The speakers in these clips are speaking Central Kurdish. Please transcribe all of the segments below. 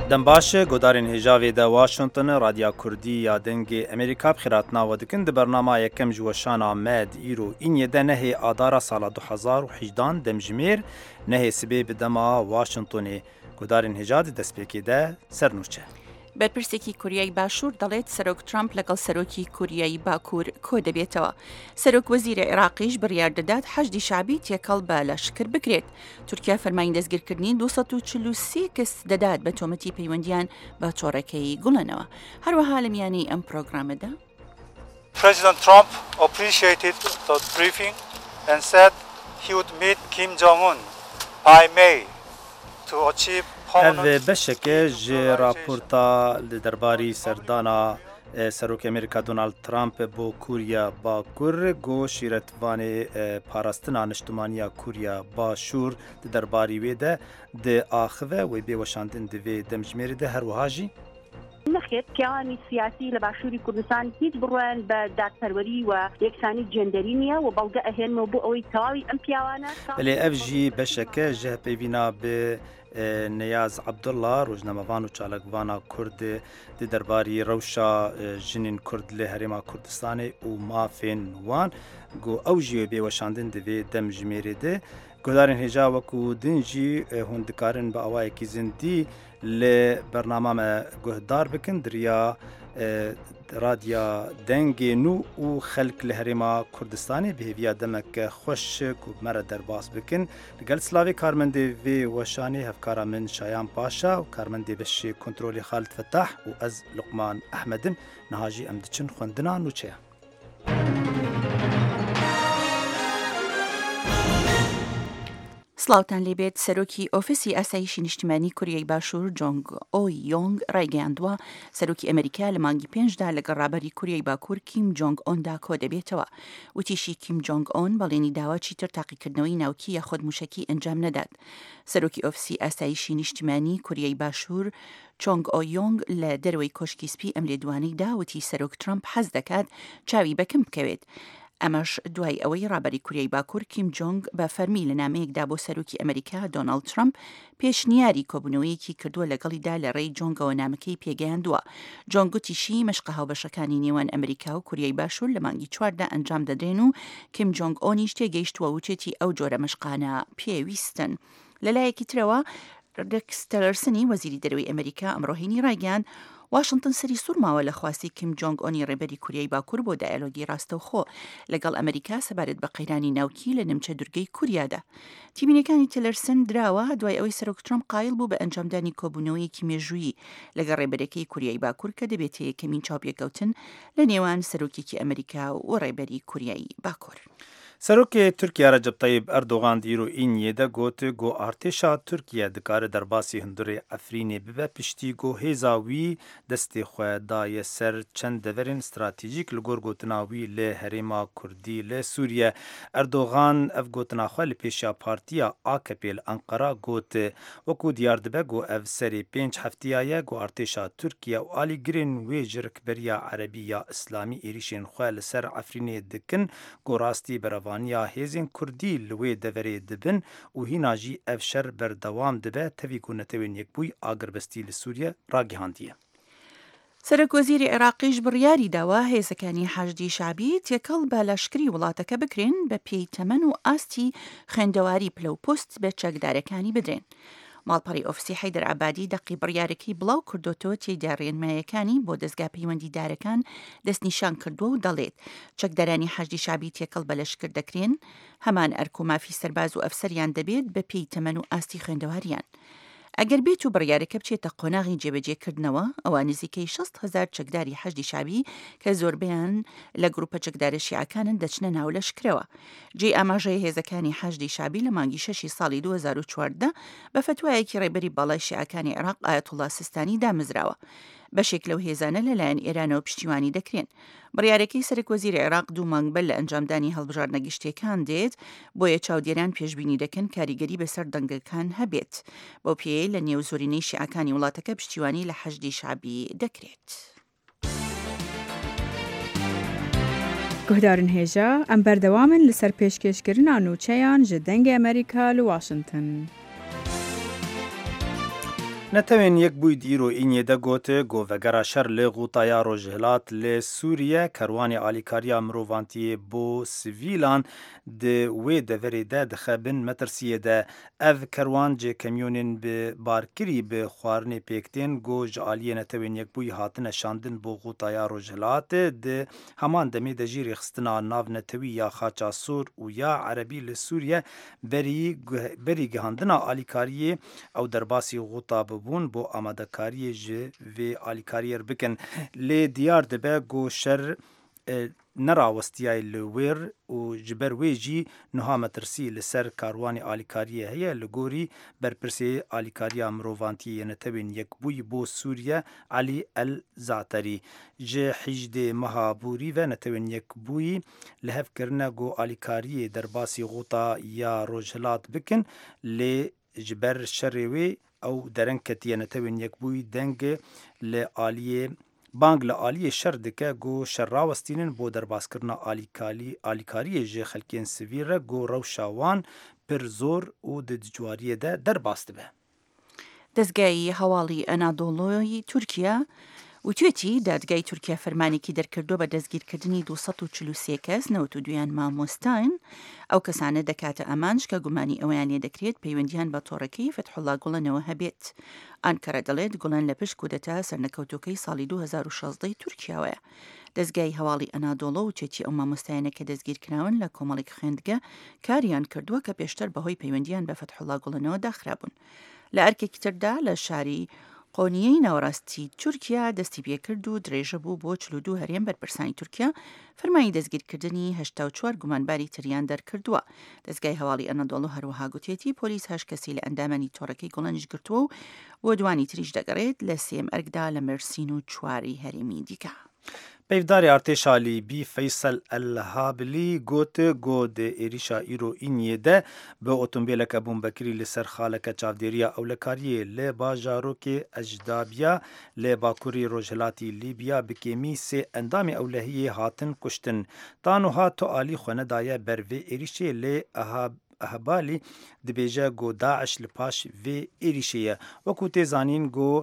دم باشه گودارین هجاوی دا واشنطن رادیا کردی یا دنگ امریکا بخیرات ناودکن ده برنامه یکم جوشان آمد ایرو این یده نهی آدارا سال 2018 دمجمیر نهی سبی بدما واشنطنی گودارین هجاد دستپیکی ده سرنوچه. بەرپرسێکی کوریای باشوور دەڵێت سەرۆک ترامپ لەگەڵ سەرۆکی کوریایی باکوور کۆ دەبێتەوە. سەرۆک وەزیرە عێراقیش بڕیار دەدات حەشدی شعبی تێکەڵ بە لەشکر بکرێت. تورکیا فەرمانی دەستگیرکردنی 243 کەس دەدات بە تۆمەتی پەیوەندیان بە چۆڕەکەی گوڵێنەوە. هەروەها لە میانەی ئەم پرۆگرامەدا President Trump appreciated the briefing and said he would meet Kim Jong-un by May to achieve ev beşeke ji raporta li derbarî serdana Serokê Amerîka Donald Trump bo Kuriya Bakur got şîretvanê parastina niştimaniya Kuriya Başûr di derbarî wê de di axive wê bê weşandin di vê demjimêrê de her wiha jî نخێت پیاوانی سیاسی لە باشووری کوردستان هیچ بڕوان بە دادپەروەری و یەکسانی جێندەری نییە و بەڵگە ئەهێنمەوە بۆ ئەوەی تەواوی ئەم پیاوانە لێ ئەv jî beşeke ji hepêvîna bi Niyaz Abdullah rojnamevان û çalakvana Kurd di derbarî rewşa jinên Kurd li Herêma Kurdistanê û mafên wan got ew jî bê weşandin di vê demjimêrê de guhdarên hêja wekû din jî hûn dikarin bi awayekî zindî li bernama me guhdar bikin diriya radya dengê nû û xelk li Herêma Kurdistanê bi hêviya demek xweşik û mere derbas bikin. Li gel Slavê karmendê vê weşanê hevkara min Şayan Paşa û karmendê beşê kontrolê Xalid Fetah û ez Luqman Ehmedim niha jî em diçin xwendina nûçeya. سلااوان لێبێت سەرۆکی ئۆفیسی ئاسایشی نیشتیمانی کوریای باشوور جۆنگ ئۆی یۆنگ ڕایگەیاندووە سەرۆکی ئەمریکا لە مانگی پێنجدا لەگەڵ ڕابەری کوریای باکوور کیم جۆنگ ئۆندا کۆ دەبێتەوە. وتیشی کیم جۆنگ ئۆن بەڵێنی داواچی تر تاقیکردنەوەی ناوکی یا خۆت موشکی ئەنجام نەدات. سەرۆکی ئۆفیسی ئاسایشی نیشتیمانی کوریای باشوور چۆنگ ئۆ یۆنگ لە دەروەی کۆشکی سپی ئەم لێدوانەیدا وتی سەرۆک ترامپ حەز دەکات چاوی بەکەم بکەوێت. ئەمەش دوای ئەوەی ڕابەری کوریای باکوور کیم جۆنگ بە فەرمی لە نامەیەکدا بۆ سەرۆکی ئەمریکا دۆناڵد ترامپ پێشنیاری کۆبوونەوەیەکی کردووە لەگەڵیدا لە ڕێی جۆنگەوە نامەکەی پێگەیاندووە. جۆنگ گوتیشی مەشقە هاوبەشەکانی نێوان ئەمریکا و کوریای باشوور لە مانگی چواردا ئەنجام دەدرێن و کیم جۆنگ ئۆنیش تێگەیشتووە وچێتی ئەو جۆرە مەشقانە پێویستن. لەلایەکی ترەوە ڕێکس تیلەرسنی وەزیری دەرەوەی ئەمریکا ئەمڕۆهێنی ڕایگەیاند واشنطن سەری سوورماوە لە خواستی کیم جۆنگ ئۆنی ڕێبەری کوریای باکوور بۆ دایالۆگی ڕاستەوخۆ لەگەڵ ئەمریکا سەبارەت بە قەیرانی ناوکی لە نمچە دورگەی کوریادا. تیبینەکانی تیلەرسن دراوە دوای ئەوەی سەرۆک ترامپ قایل بوو بە ئەنجامدانی کۆبوونەوەیەکی مێژوویی لەگەڵ ڕێبەرەکەی کوریای باکوور کە دەبێت یەکەمین چاوپێکەوتن لە نێوان سەرۆکێکی ئەمریکا و ڕێبەری کوریایی باکوور. Serokê Tirkiye Recep Tayyip Erdogan dîro Înyê de got got artêşa Tirkiye dikare derbasî hundirê Efrînê bibe piştî got hêza wî destê xwe daye ser çend deverên stratejîk li gor gotina wî lê Herêma Kurdî lê Sûriye. Erdogan ev gotina xwe li pêşiya partiya AKP li Enqera got wekû diyar dibe got ev serê 5 heftiya ye got artêşa Tirkiye û alîgirên wê ji rikberiya Erebî ya İslamî êrişên xwe li ser Efrînê dikin got rastî bereva ya hêzên Kurdî li wê deverê dibin û hîna jî ev şer berdewam dibe tevî ku netewên yekbûyî agiribestî li Sûriye ragihandiye. سەرۆک وەزیری عێراقیش بڕیاری داوە هێزەکانی حەشدی شعبی تێکەڵ بە لەشکری وڵاتەکە بکرێن بە پێی تەمەن و ئاستی خوێندەواری پلە و پۆست بە چەکدارەکانی بدرێن. ماڵپەڕی ئۆفسی حەیدەر عەبادی دەقی بڕیارەکەی بڵاو کردوتەوە تێیدا ڕێنمایەکانی بۆ دەستگا پەیوەندیدارەکان دەستنیشان کردووە و دەڵێت چەکدارانی حەشدی شعبی تێکەڵ بە لەشکر دەکرێن هەمان ئەرک و مافی سەرباز و ئەفسەریان دەبێت بە پێی تەمەن و ئاستی خوێندەواریان. ئەگەر بێت و بڕیارەکە بچێتە قۆناغی جێبەجێکردنەوە ئەوە نزیکەی 6,000 چەکداری حەشدی شعبی کە زۆربیان لە گروپە چەکدارە شیعەکانن دەچنە ناو لەشکرەوە. جێ ئاماژەی هێزەکانی حەشدی شعبی لە مانگی 6 ساڵی 2014 بە فتوایەکی ڕێبەری باڵای شیعەکانی عێراق ئایەتوڵا سیستانی دامزراوە. بەشێک لەو هێزانە لەلایەن ئێرانەوە پشتیوانی دەکرێن. بڕیارەکەی سەرۆک وەزیری عێراق 2 مانگ بەر لە ئەنجامدانی هەڵبژاردنە گشتیەکان دێت بۆیە چاودێران پێشبینی دەکەن کاریگەری بەسەر دەنگەکان هەبێت. بەو پێی لە نێو زۆرینەی شیعەکانی وڵاتەکە پشتیوانی لە حەشدی شعبی دەکرێت. گهدارن هێژە ئەم بەردەوامن لەسەر پێشکەشکردنا نوچەیان ji dengê Amerîka li Washington. نتوین یک بوی دیرو اینیه ده گوته گو وگرا شر لی غوطایا روجهلات لی سوریه کروانی آلیکاریا مروانتی بو سیویلان ده وی ده وری ده دخبن مترسیه ده اف کروان جه کمیونین به بارکری به خوارن پیکتین گو جالیه نتوین یک بوی هاتن شاندن بو غوطایا روجهلات ده همان دمی ده جیری خستنا ناو نتوی یا خاچا سور و یا عربی لی سوریه بری گهاندنا آلیکاریه او درباسی غوطا بون بو آمادکاری جه و آلیکاریر بکن لی دیار دبه گو شر نراوستیای لویر و جبر ویجی نها مترسی لسر کاروانی آلیکاریه هیا لگوری برپرسی آلیکاریا مروانتی نتوین یک بوی بو سوریه علی الزعتری جه حجد مهابوری و نتوین یک بوی لحف کرنه گو آلیکاری درباسی غوطا یا روجهلات بکن لی جبر شروی او درنکتیه نتوین یک بوی دنگ لآلیه بانگ لآلیه شر دکه گو شر راوستینن بو درباس کرنا آلیکاری جه خلکین سویره گو روشاوان پر زور او د جواریه ده درباست به. دەستگای هەواڵی ئەنادۆڵۆی تورکیا وتوێتی دادگای تورکیا فەرمانێکی دەرکردووە بە دەستگیرکردنی 243 کەس 92یان مامۆستاین ئەو کەسانە دەکاتە ئەمانش کە گومانی ئەویانێ دەکرێت پەیوەندیان بە تۆڕەکەی فتحوڵا گوڵەنەوە هەبێت. ئانکارە دەڵێت گوڵەن لە پشت کودەتا سەرنەکەوتوەکەی ساڵی 2016 تورکیاوەیە. دەستگای هەواڵی ئەنادۆڵۆ وچێتی ئەو مامۆستایانە کە دەستگیرکراون لە کۆمەڵێک خوێندگە کاریان کردووە کە پێشتر بەهۆی پەیوەندیان بە فتحوڵا گوڵەنەوە داخرابوون. لە ئەرکێکی تردا لە شاری قۆنیەی ناوەڕاستی تورکیا دەستی پێکرد و درێژە بوو بۆ 42 هەرێم بەرپرسانی تورکیا فەرمانی دەستگیرکردنی 84 گومانباری تریان دەرکردووە. دەستگای هەواڵی ئەنادۆڵۆ هەروەها گوتێتی پۆلیس 8 کەسی لە ئەندامانی تۆڕەکەی گوڵەنیش گرتووە و بۆ دوانی تریش دەگەڕێت لە سێم ئەرکدا لە مەرسین و چواری هەرێمی دیکە. پیفداری ارتشا لیبی فیصل الهابلی گوت گود ایریشا ایرو اینیه ده به اتومبیلک بومبکری لسر خالک چاودیریا اولکاریه لی باجاروک اجدابیا لی باکوری روجهلاتی لیبیا بکیمی سه اندام اولهی هاتن کشتن تانوها تو آلی خونه دایه بروی ایریشه لی اهبالی دبیجه گو داعش لپاش وی ایریشه وکو تیزانین گو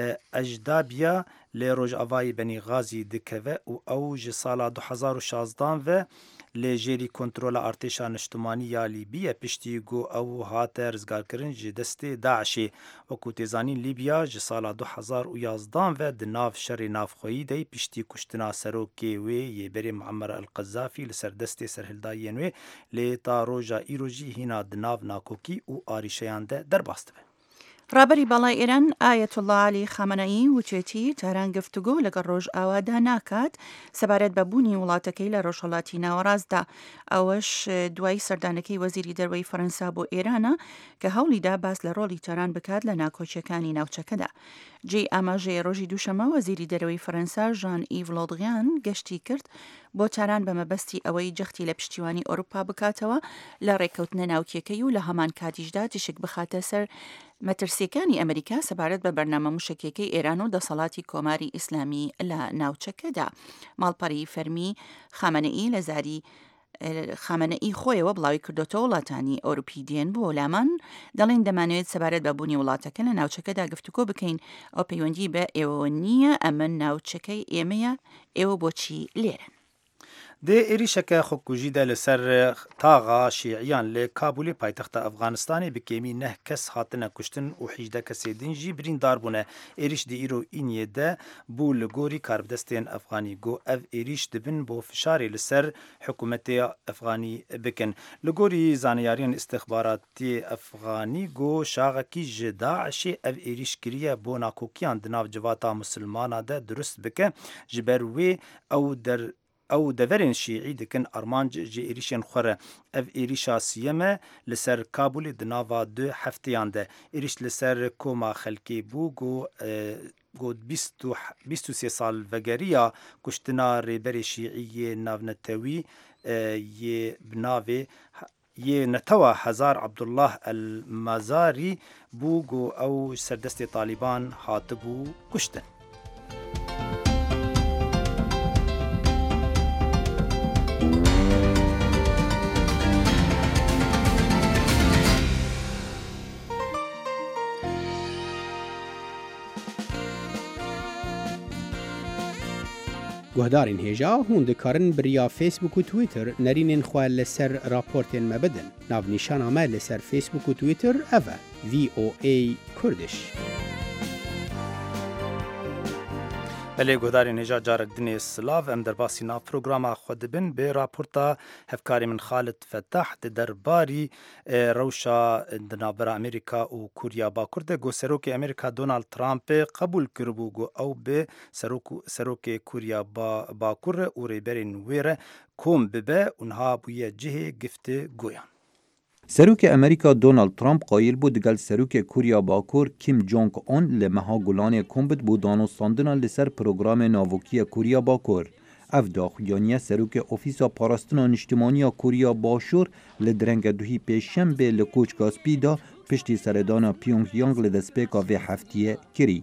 اجدابیا لی روج آوای بنی غازی دکوه او جسالا 2016 و لی جیری کنترول ارتشا نشتمانی یا لیبیا پشتی گو او هات رزگار کرن جی دست داعشی وکو تیزانین لیبیا جسالا 2011 و دناف شر نافخویی دی پشتی کشتنا سروکی وی یه بری معمر القذافی لسر دست سرهلدائین وی لی تا روژا ایروجی هینا دناف ناکوکی و آریشیان ده در باست به. ڕابەری بەڵای ئێران ئایەتوڵڵا عەلی خامنەئی وچێتی تاران گفتوگۆ لەگەڵ ڕۆژ ئاوادا ناکات سەبارەت بە بوونی وڵاتەکەی لە ڕۆژهەڵاتی ناوەڕاستدا ئەوەش دوای سەردانەکەی وەزیری دەرەوەی فەرەنسا بۆ ئێرانە کە هەوڵیدا باس لە ڕۆڵی تاران بکات لە ناکۆچیەکانی ناوچەکەدا. جێی ئاماژەیە ڕۆژی دووشەمە وەزیری دەرەوەی فەرەنسا ژان ئیڤ لۆدغیان گەشتی کرد بۆ تاران بە مەبەستی ئەوەی جەختی لە پشتیوانی ئەوروپا بکاتەوە لە ڕێککەوتنە ناوکیەکەی و لە هەمان کاتیشدا تشک بخاتە سەر مەترسیەکانی ئەمریکا سەبارەت بە بەرنامە موشکێکەی ئێران و دەسەڵاتی کۆماری ئیسلامی لە ناوچەکەدا. ماڵپەڕی فەرمی خامنەئی لە زاری خامنەئی خۆیەوە بڵاوی کردوتەوە وڵاتانی ئەوروپی دێن بۆ وەلامان دەڵێن دەمانوێت سەبارەت بە بوونی وڵاتەکە لە ناوچەکەدا گفتوگۆ بکەین ئەو پەیوەندی بە ئێوە نییە ئەمە ناوچەکەی ئێمەیە ئێوە بۆچی لێرن. ده ایریشکه خوکوژی ده لسر تاغا شیعیان لی کابولی پایتخت افغانستانی بکیمی نه کس هاتنه کشتن و 18 کسی دین جی برین دار بونه. ایریش دی ایرو اینیه ده بو لگوری کاربدستین افغانی گو اف ایریش دبن بو فشاری لسر حکومت افغانی بکن. لگوری زانیارین استخباراتی افغانی گو شاغکی جداعشی اف ایریش کریه بو ناکوکیان دناو جواتا مسلمانا ده درست بکه جبروی او دورین شیعی دکن ارمان جی ایریشن خوره اف ایریشا سیمه لسر کابولی دناوا 2 هفتیان ده ایریش لسر کوما خلکی بو گو 23 سال وگریا کشتنا ریبر شیعی ناونتوی یه بناوی یه نتوى هزار عبدالله المزاری بو گو او سردست طالبان هاتبو کشتن. گهدارین هێژا هون دikarin biriya Facebook و Twitter nerînên xwe li ser raportên me bidin. Navnîşana me li ser Facebook û Twitter ev e VOA Kurdiş. بله گوداری نجا جارک دنی سلاو ام در باسی ناف پروگراما خود بین به راپورتا هفکاری من خالد فتح در باری روشا دنابر امریکا و کوریا باکورده گو سروک امریکا دونالد ترامپ قبول کربو گو او به سروک کوریا باکور و ریبرین ویره کوم ببه اونها بویه جه گفت گویان. سروک امریکا دونالد ترامپ قایل بود دگل سروک کوریا باکور کیم جونگ اون لمها گولان کومبت بود دانستاندنا لسر پروگرام ناوکی کوریا باکور. اف داخویانیه سروک اوفیسا پاراستنا نشتمانیا کوریا باشور لدرنگ دوهی پیشنبه لکوچ کاسپی دا پشتی سردانا پیونگ یانگ لدسپیکا و هفتیه کری.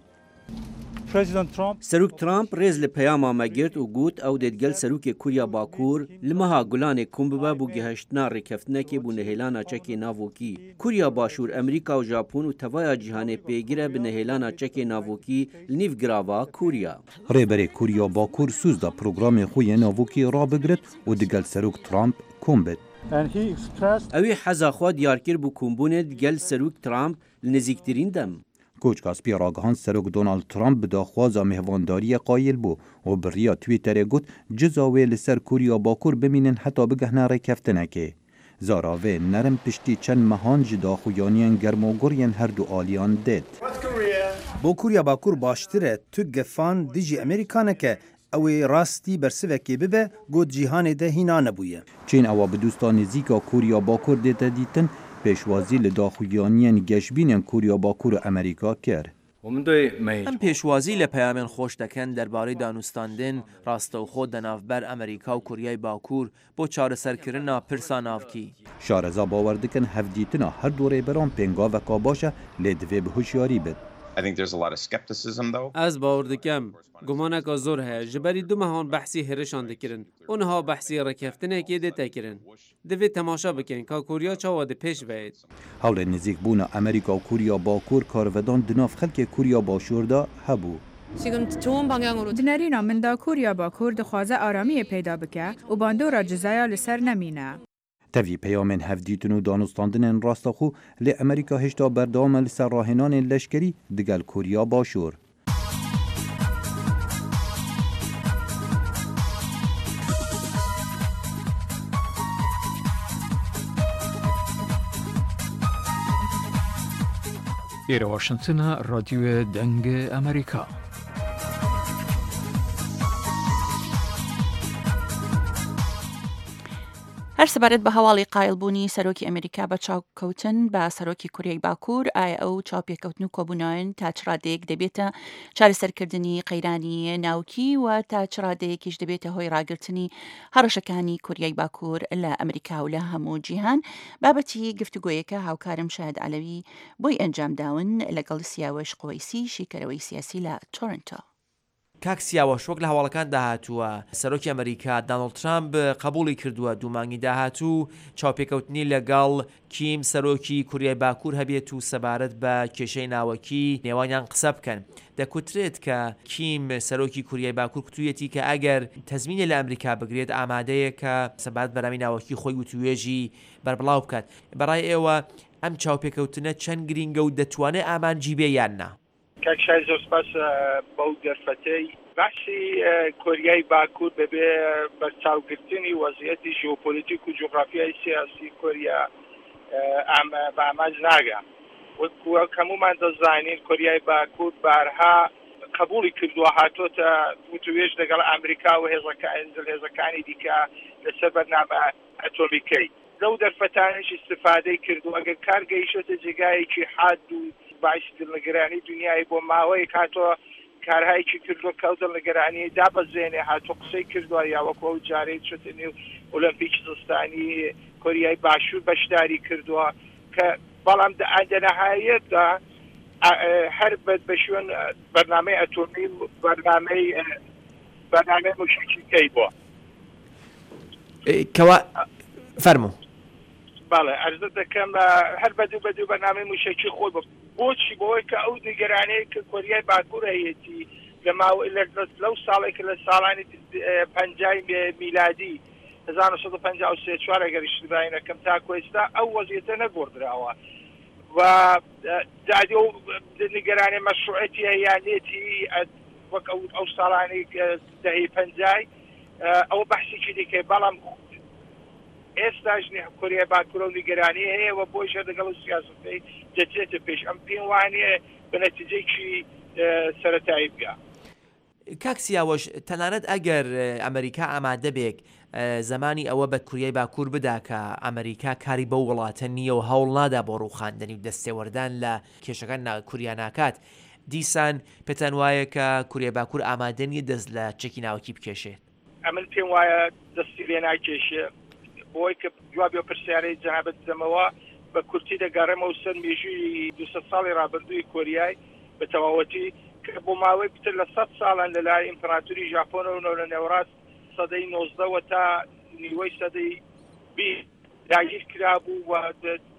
سروک ترامپ ریز لپیاما مگرد و گوت او ددگل سروک کوریا باکور لمها گولان کومبا بو گهشتنا رکفتنکی بو نهیلانا چکی ناوکی کوریا باشور امریکا و ژاپن و توایا جهان پیگیره به نهیلانا چکی ناوکی لنیو گراوا کوریا. ریبر کوریا باکور سوز دا پروگرام خوی ناوکی را بگرد و دگل سروک ترامپ کومبت. اوی حزا خوا دیار کر بو کومبونه دگل سروک ترامپ لنزیکترین دم. کوچ کاسپی راگهان سروک دونالد ترامپ به داخواز مهوانداری قایل بو و بریا تویتر گوت جزاوی لسر کوریا باکور بمینن حتی بگهنه رکفتنکه. زاراوه نرم پشتی چند مهان جدا خویانین گرموگورین هر دو آلیان دید. بو کوریا باکور باشتره تو گفان دیجی امریکانه که اوی راستی برسوکی ببه گود جیهان ده هینا نبویه. چین اوا بدوستان زیکا کوریا باکور دیتا دیتن پیشوازی لداخویانین گشبین کوریا باکور امریکا کرد. ام پیشوازی لپیامن خوش دکن درباره دانستاندن راستو خود دنافبر امریکا و کوریای باکور با چاره سرکرنا پرسا نافکی. شارزا باور دکن هفدیتنا هر دوره برام پنگا و کاباشا لدوی به هوشیاری بد. از باور دکم گمانک زور ہے جبری دو مهان بحثی هرشان دکرن اونها بحثی رکفتنه که ده تکرن دوی تماشا بکن که کوریا چاواده پیش وید حول نزیک بونا امریکا و کوریا باکور کارودان دناف خلک کوریا باشوردا هبو. دنرینا من دا کوریا باکور دخوازه آرامی پیدا بکه و باندو را جزایا لسر نمینه. تاوی پیامن هفدیتن و دانستاندن راستا خو لی امریکا هشتا بردام لسر راهنان لشکری دگل کوریا باشور. ایره واشنطن رادیو دنگ امریکا. هەر سەبارەت بە هەواڵی قایڵبوونی سەرۆکی ئەمریکا بە چاوکەوتن بە سەرۆکی کوریای باکوور ئایا ئەو چاوپێکەوتن و کۆبوونەوەن تا چ ڕادەیەک دەبێتە چارەسەرکردنی قەیرانی ناوکی و تا چ ڕادەیەکیش دەبێتە هۆی ڕاگررتنی هەڕەشەکانی کوریای باکوور لە ئەمریکا و لە هەموو جیهان بابەتی گفتوگۆیەکە هاوکارم شاهد عەلەوی بۆی ئەنجامداون لەگەڵ سیاوەش قۆیسی شیکەرەوەی سیاسی لە تۆرنتۆ. کاک سیاوەش وەک لە هەواڵەکان داهاتووە سەرۆکی ئەمریکا دانڵد ترامپ قبوڵی کردووە دوومانگی داهاتوو چاوپێکەوتنی لەگەڵ کیم سەرۆکی کوریای باکوور هەبێت و سەبارەت بە کێشەی ناوەکی نێوانیان قسە بکەن. دەکوترێت کە کیم سەرۆکی کوریای باکوور کوتوویەتی کە ئەگەر تەزمینە لە ئەمریکا بگرێت ئامادەیە کە سەبارەت بەرامی ناوەکی خۆی و توێژی بەربڵاو بکات. بەڕای ئێوە ئەم چاوپێکەوتنە چەند گرینگە و دەتوانێت ئامانجی بێ یان نا؟ کاکشای زۆر سپاس بەو دەرفەتەی بەحسی کۆریای باکوور بەبێ بەرچاوگرتنی وەزعیەتی ژیۆپۆلیتیک و جوغرافیای سیاسی کۆریا بە ئاماج ناگە. وەک هەمومان دەزانین کۆریای باکوور بارها قبوڵی کردووە هاتۆتە وتوێژ لەگەڵ ئەمریکا و هێزەکانی دیکە لەسەر بەرنامە ئەتۆمیکەی. لەو دەرفەتانش استفادەی کردو ئەگەر کار گەیشتە جێگایەکی حاد و باعث دڵنیگەرانی دنیای بۆ ماوەیەک هاتۆ کارهایکی کردو کەوتە دڵنیگەرانی دابەزێنێ هاتۆ قسەی کردووە یا وەکو ئەو جارەی چۆتە نێو ئۆلۆمپیکی زستانی کۆریای باشوور بەشداری کردووە کە بەڵام دەنەهایەتدا هەر بە شوێن بەرنامەی ئەتۆمی بەرنامەی موشکیکەی بووە. کەوا فەرموو. بەڵێ ئەرزە دەکەم هەر بەدوو بەرنامەی موشکی خۆی بۆچی بۆی کە ئەو دیگەرانەیە کە کۆریای باکوور هەیەی لەو ساڵێک لە ساڵانی 50 میلادی 1954 ئەگەر اشتباهی نەکەم تا کۆستا ئەو وەزیەتە نەگۆڕدراوە و دادی و نیگەرانی مەشروعەتی هەیانێتی وەک ئەو ساڵانی دەهەی 50 ئەوە بەحسێکی دیکەی بەڵام ئێستاش کۆریای باکوورە و نیگەرانی هەیە و بۆی شە لەگەڵ سیاسەتی دەچێتە پێش ئەم پێم وانێ بە نەتیجەیەکی سەرەتایی بگە. کاک سیاوەش تەنانەت ئەگەر ئەمریکا ئامادە بێک زمانی ئەوە بە کوریای باکوور بدا کە ئەمریکا کاری بە وڵاتە نییە و هەوڵ نادا بۆ ڕووخاندنی و دەستێوەردان لە کێشەکان کوریا ناکات دیسان پێتان وایە کە کوریای باکوور ئامادە نیە دەست لە چەکی ناوەکی بکێشێت. ئەمن پێم وایە دەستی لێ ناکێشێ بۆی کە جوابی پرسیارەی جەنابەت دەمەوە بە کورتی دەگەڕێمەوە سەر مێژووی 200 ساڵی ڕابردووی کۆریای بە تەواوەتی کە بۆ ماوەی پتر لە 100 ساڵان لەلای ئیمپراتوری ژاپۆنەوە لە نێوەڕاست سەدەی 19 تا نیوەی سەدەی 20 داگیر کرابوو و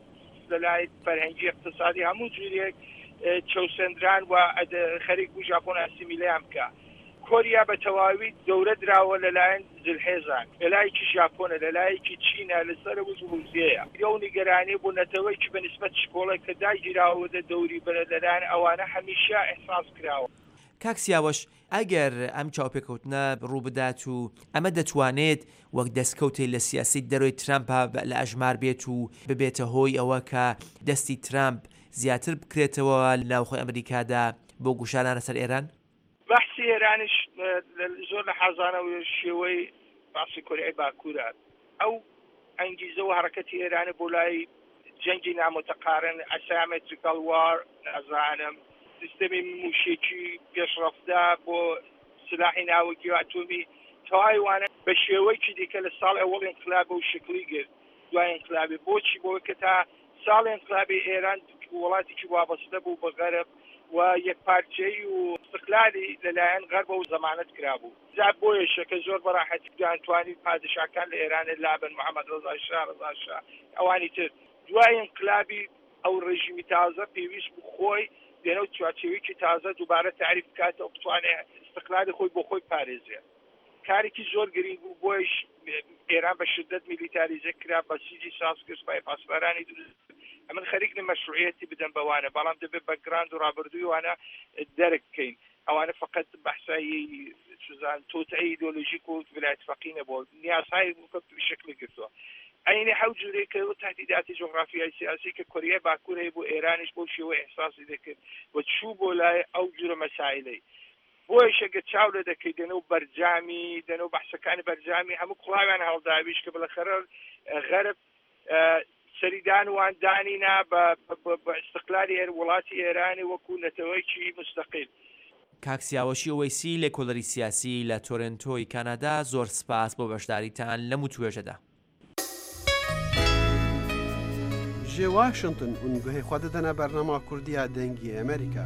لەلای فەرهەنگی اقتصادی هەموو جوریەک چەوسەندران و خەریک بوو ژاپۆن ئەسیمیلەیان بکە. کۆریا بە تەواوی دەورە دراوە لەلایەن جلحێزان لەلایەکی ژاپۆنە لەلایەکی چینە لەسەر رووسیەیە ئەو نیگەرانی بۆ نەتەوەیکی بە نسبەت شکۆڵێک کە داگیراوە دەوری بەرە لەلایەن ئەوانە هەمیشە ئەحساس کراوە. کاک سیاوەش ئەگەر ئەم چاوپێکەوتنە ڕوو بدات و ئەمە دەتوانێت وەک دەستکەوتێ لە سیاسی دەرۆی ترامپە لە ئەژمار بێت و ببێتە هۆی ئەوە کە دەستی ترامپ زیاتر بکرێتەوە ناوخۆی ئەمریکادا بۆ گوشانانە سەر ئێران؟ بەحسی ئێرانیش زۆر لە حەزانەوە شێوەی باسی کۆریای باکوورە ئەو ئەنگیزە و حرەکەتی ئێرانە بۆ لای جەنگی نامۆتەقارن ئەسامێتریکەڵ وار نازانم سیستەمی موشێکی پێشڕەفدا بۆ سلاحی ناوەکی و ئەتۆمی تەواوی وانە بە شێوەیەکی دیکە لە ساڵ ئەوەڵ ئینقلاب و شکلی گرت دوای ئینقلابی بۆچی بۆ کە تا ساڵ ئینقلابی ئێران وڵاتێکی وابەستە بوو بە غەرب و یەکپارچەیی و استقلالی لەلایەن غەربە و زەمانەت کرابوو جا بۆیەشە کە زۆر بەڕاحەتی دەتوانی پادشاکان لە ئێرانە لابن محەممەد ڕەزا شاه ئەوانی تر دوای ئینقلابی ئەو ڕژیمی تازە پێویست بوو خۆی دێنە و چوارچێوەیەکی تازە دووبارە تعریف بکاتەوە بتوانێت استقلالی خۆی بۆ خۆی پارێزێ کارێکی زۆر گرنگ بوو بۆیش ئێران بە شدت میلیتاریزە کرا بە سیجی ساز کرد پای پاسبارانی ئەمن خەریک لە مەشروعیەتی بدەن بەوانە بەڵام دەبێت بە گراند و ڕابردووی وانە دەرک بکەین ئەوانە فقط بەحسایی سوزان تۆتە ئیدۆلۆژیک و ویلایەت فەقینە بۆ نیازهای شکل گرتووە ئەینی حەوت جورێکە و تهدیداتی جغرافیای سیاسی کە کۆریای باکوورەیە بۆ ئێرانیش بۆ شێوەی ئەحساسی دەکرد و چوو بۆ لای ئەو جورە مەسائلەی بۆی شەگە چاو لە دەکەی دەنە و بەرجامی دەنە و بەحسەکانی بەرجامی هەموو کوڵاویان هەڵداویش کە بەڵەخەرە غەرب سەریدان وان دانینا بە استقلالی وڵاتی ئێرانی وەکو نەتەوەیکی مستەقیل. کاک سیاوەشی ئۆوەیسی لە کۆلەری سیاسی لە تۆرنتۆی کانادا زۆر سپاس بۆ بەشداریتان لەم توێژەدا. ji Washington û guhê xwe didine bernama Kurdiya dengî Amerîka.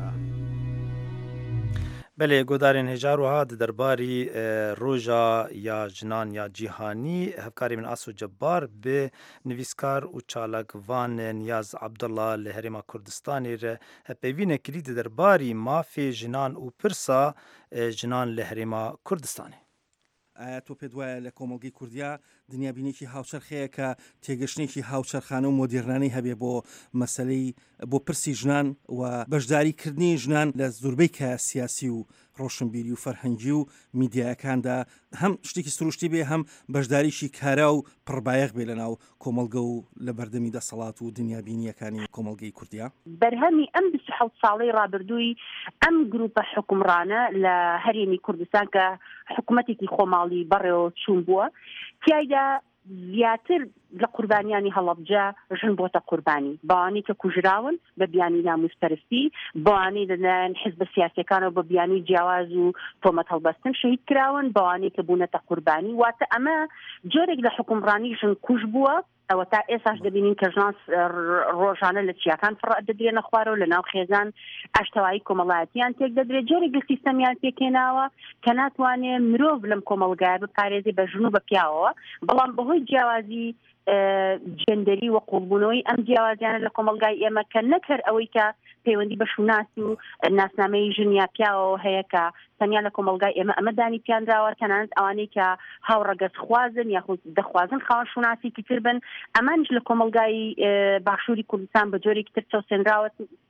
Belê godarên hejar wiha di derbarî roja ya jinan ya cîhanî hevkarê min Aso Cebbar bi nivîskar û çalakvan Niyaz Abdullah li Herêma Kurdistanê re hevpeyvînekirî di derbarî mafê jinan û pirsa jinan li Herêma Kurdistanê. تۆ پێ دوایە لە کۆمەڵگەی کوردیا دنیابینێکی هاوچەرخەیە کە تێگەشتێکی هاوچەرخانە و مۆدیرنانەی هەبێ بۆ مەسلەی بۆ پرسی ژنان و بەشداریکردنی ژنان لە زۆربەی کە سیاسی و ڕۆشنبیری و فەرهەنگی و میدیاکاندا هەم شتێکی سروشتی بێ هەم بەشداریشی کارا و پڕبایەق بێ لە ناو کۆمەڵگە و لە بەردەمی دەسەڵات و دنیابینیەکانی کۆمەڵگەی کوردیا بەرهەمی ئەم 27 ساڵەی ڕابردووی ئەم گروپە حکومڕانە لە هەرێمی کوردستان کە حکوومەتێکی خۆماڵی بەڕێوە چوون بووە تیایدا زیاتر لە قوربانیانی هەڵەبجە ژن بۆتە قوربانی بەوانەی کە کوژراون بە بیانی ناموسپەرستی بەوانەی لەلایەن حیزبە سیاسیەکانەوە بە بیانی جیاواز و تۆمەت هەڵبەستن شەهید کراون بەوانەی کە بوونەتە قوربانی واتە ئەمە جۆرێک لە حکومڕانی ژن کوژ بووە ئەوە تا ئێساش دەبینین کە ژنان ڕۆژانە لە چیاکان فڕ دەدرێنە خوارەوە لە ناو خێزان ئاشتەوایی کۆمەڵایەتیان تێک دەدرێت جۆرێک لە سیستەمیان پێکێناوە کە ناتوانێت مرۆڤ لەم کۆمەڵگایە بپارێزی بە ژن و بە پیاوەوە بەڵام بەهۆی جیاوازی جندەری و قوڵبوونەوەی ئەم جیاوازیانە لە کۆمەڵگای ئێمە کە نەکرد ئەوەی کە پەیوەندی بە شوناسی و ناسنامەی ژنیا پیاوەوە هەیە کە تەنیا لە کۆمەلگای ئێمە ئەمەدانی پیانراوە تەنانەت ئەوانەی کە هاوڕەگەز خوازن یاخود دەخوازن خاوەن شوناسێکی تر بن ئەمانش لە کۆمەلگای باشووری کوردستان بە جۆرێکی تر چەوسێنراوە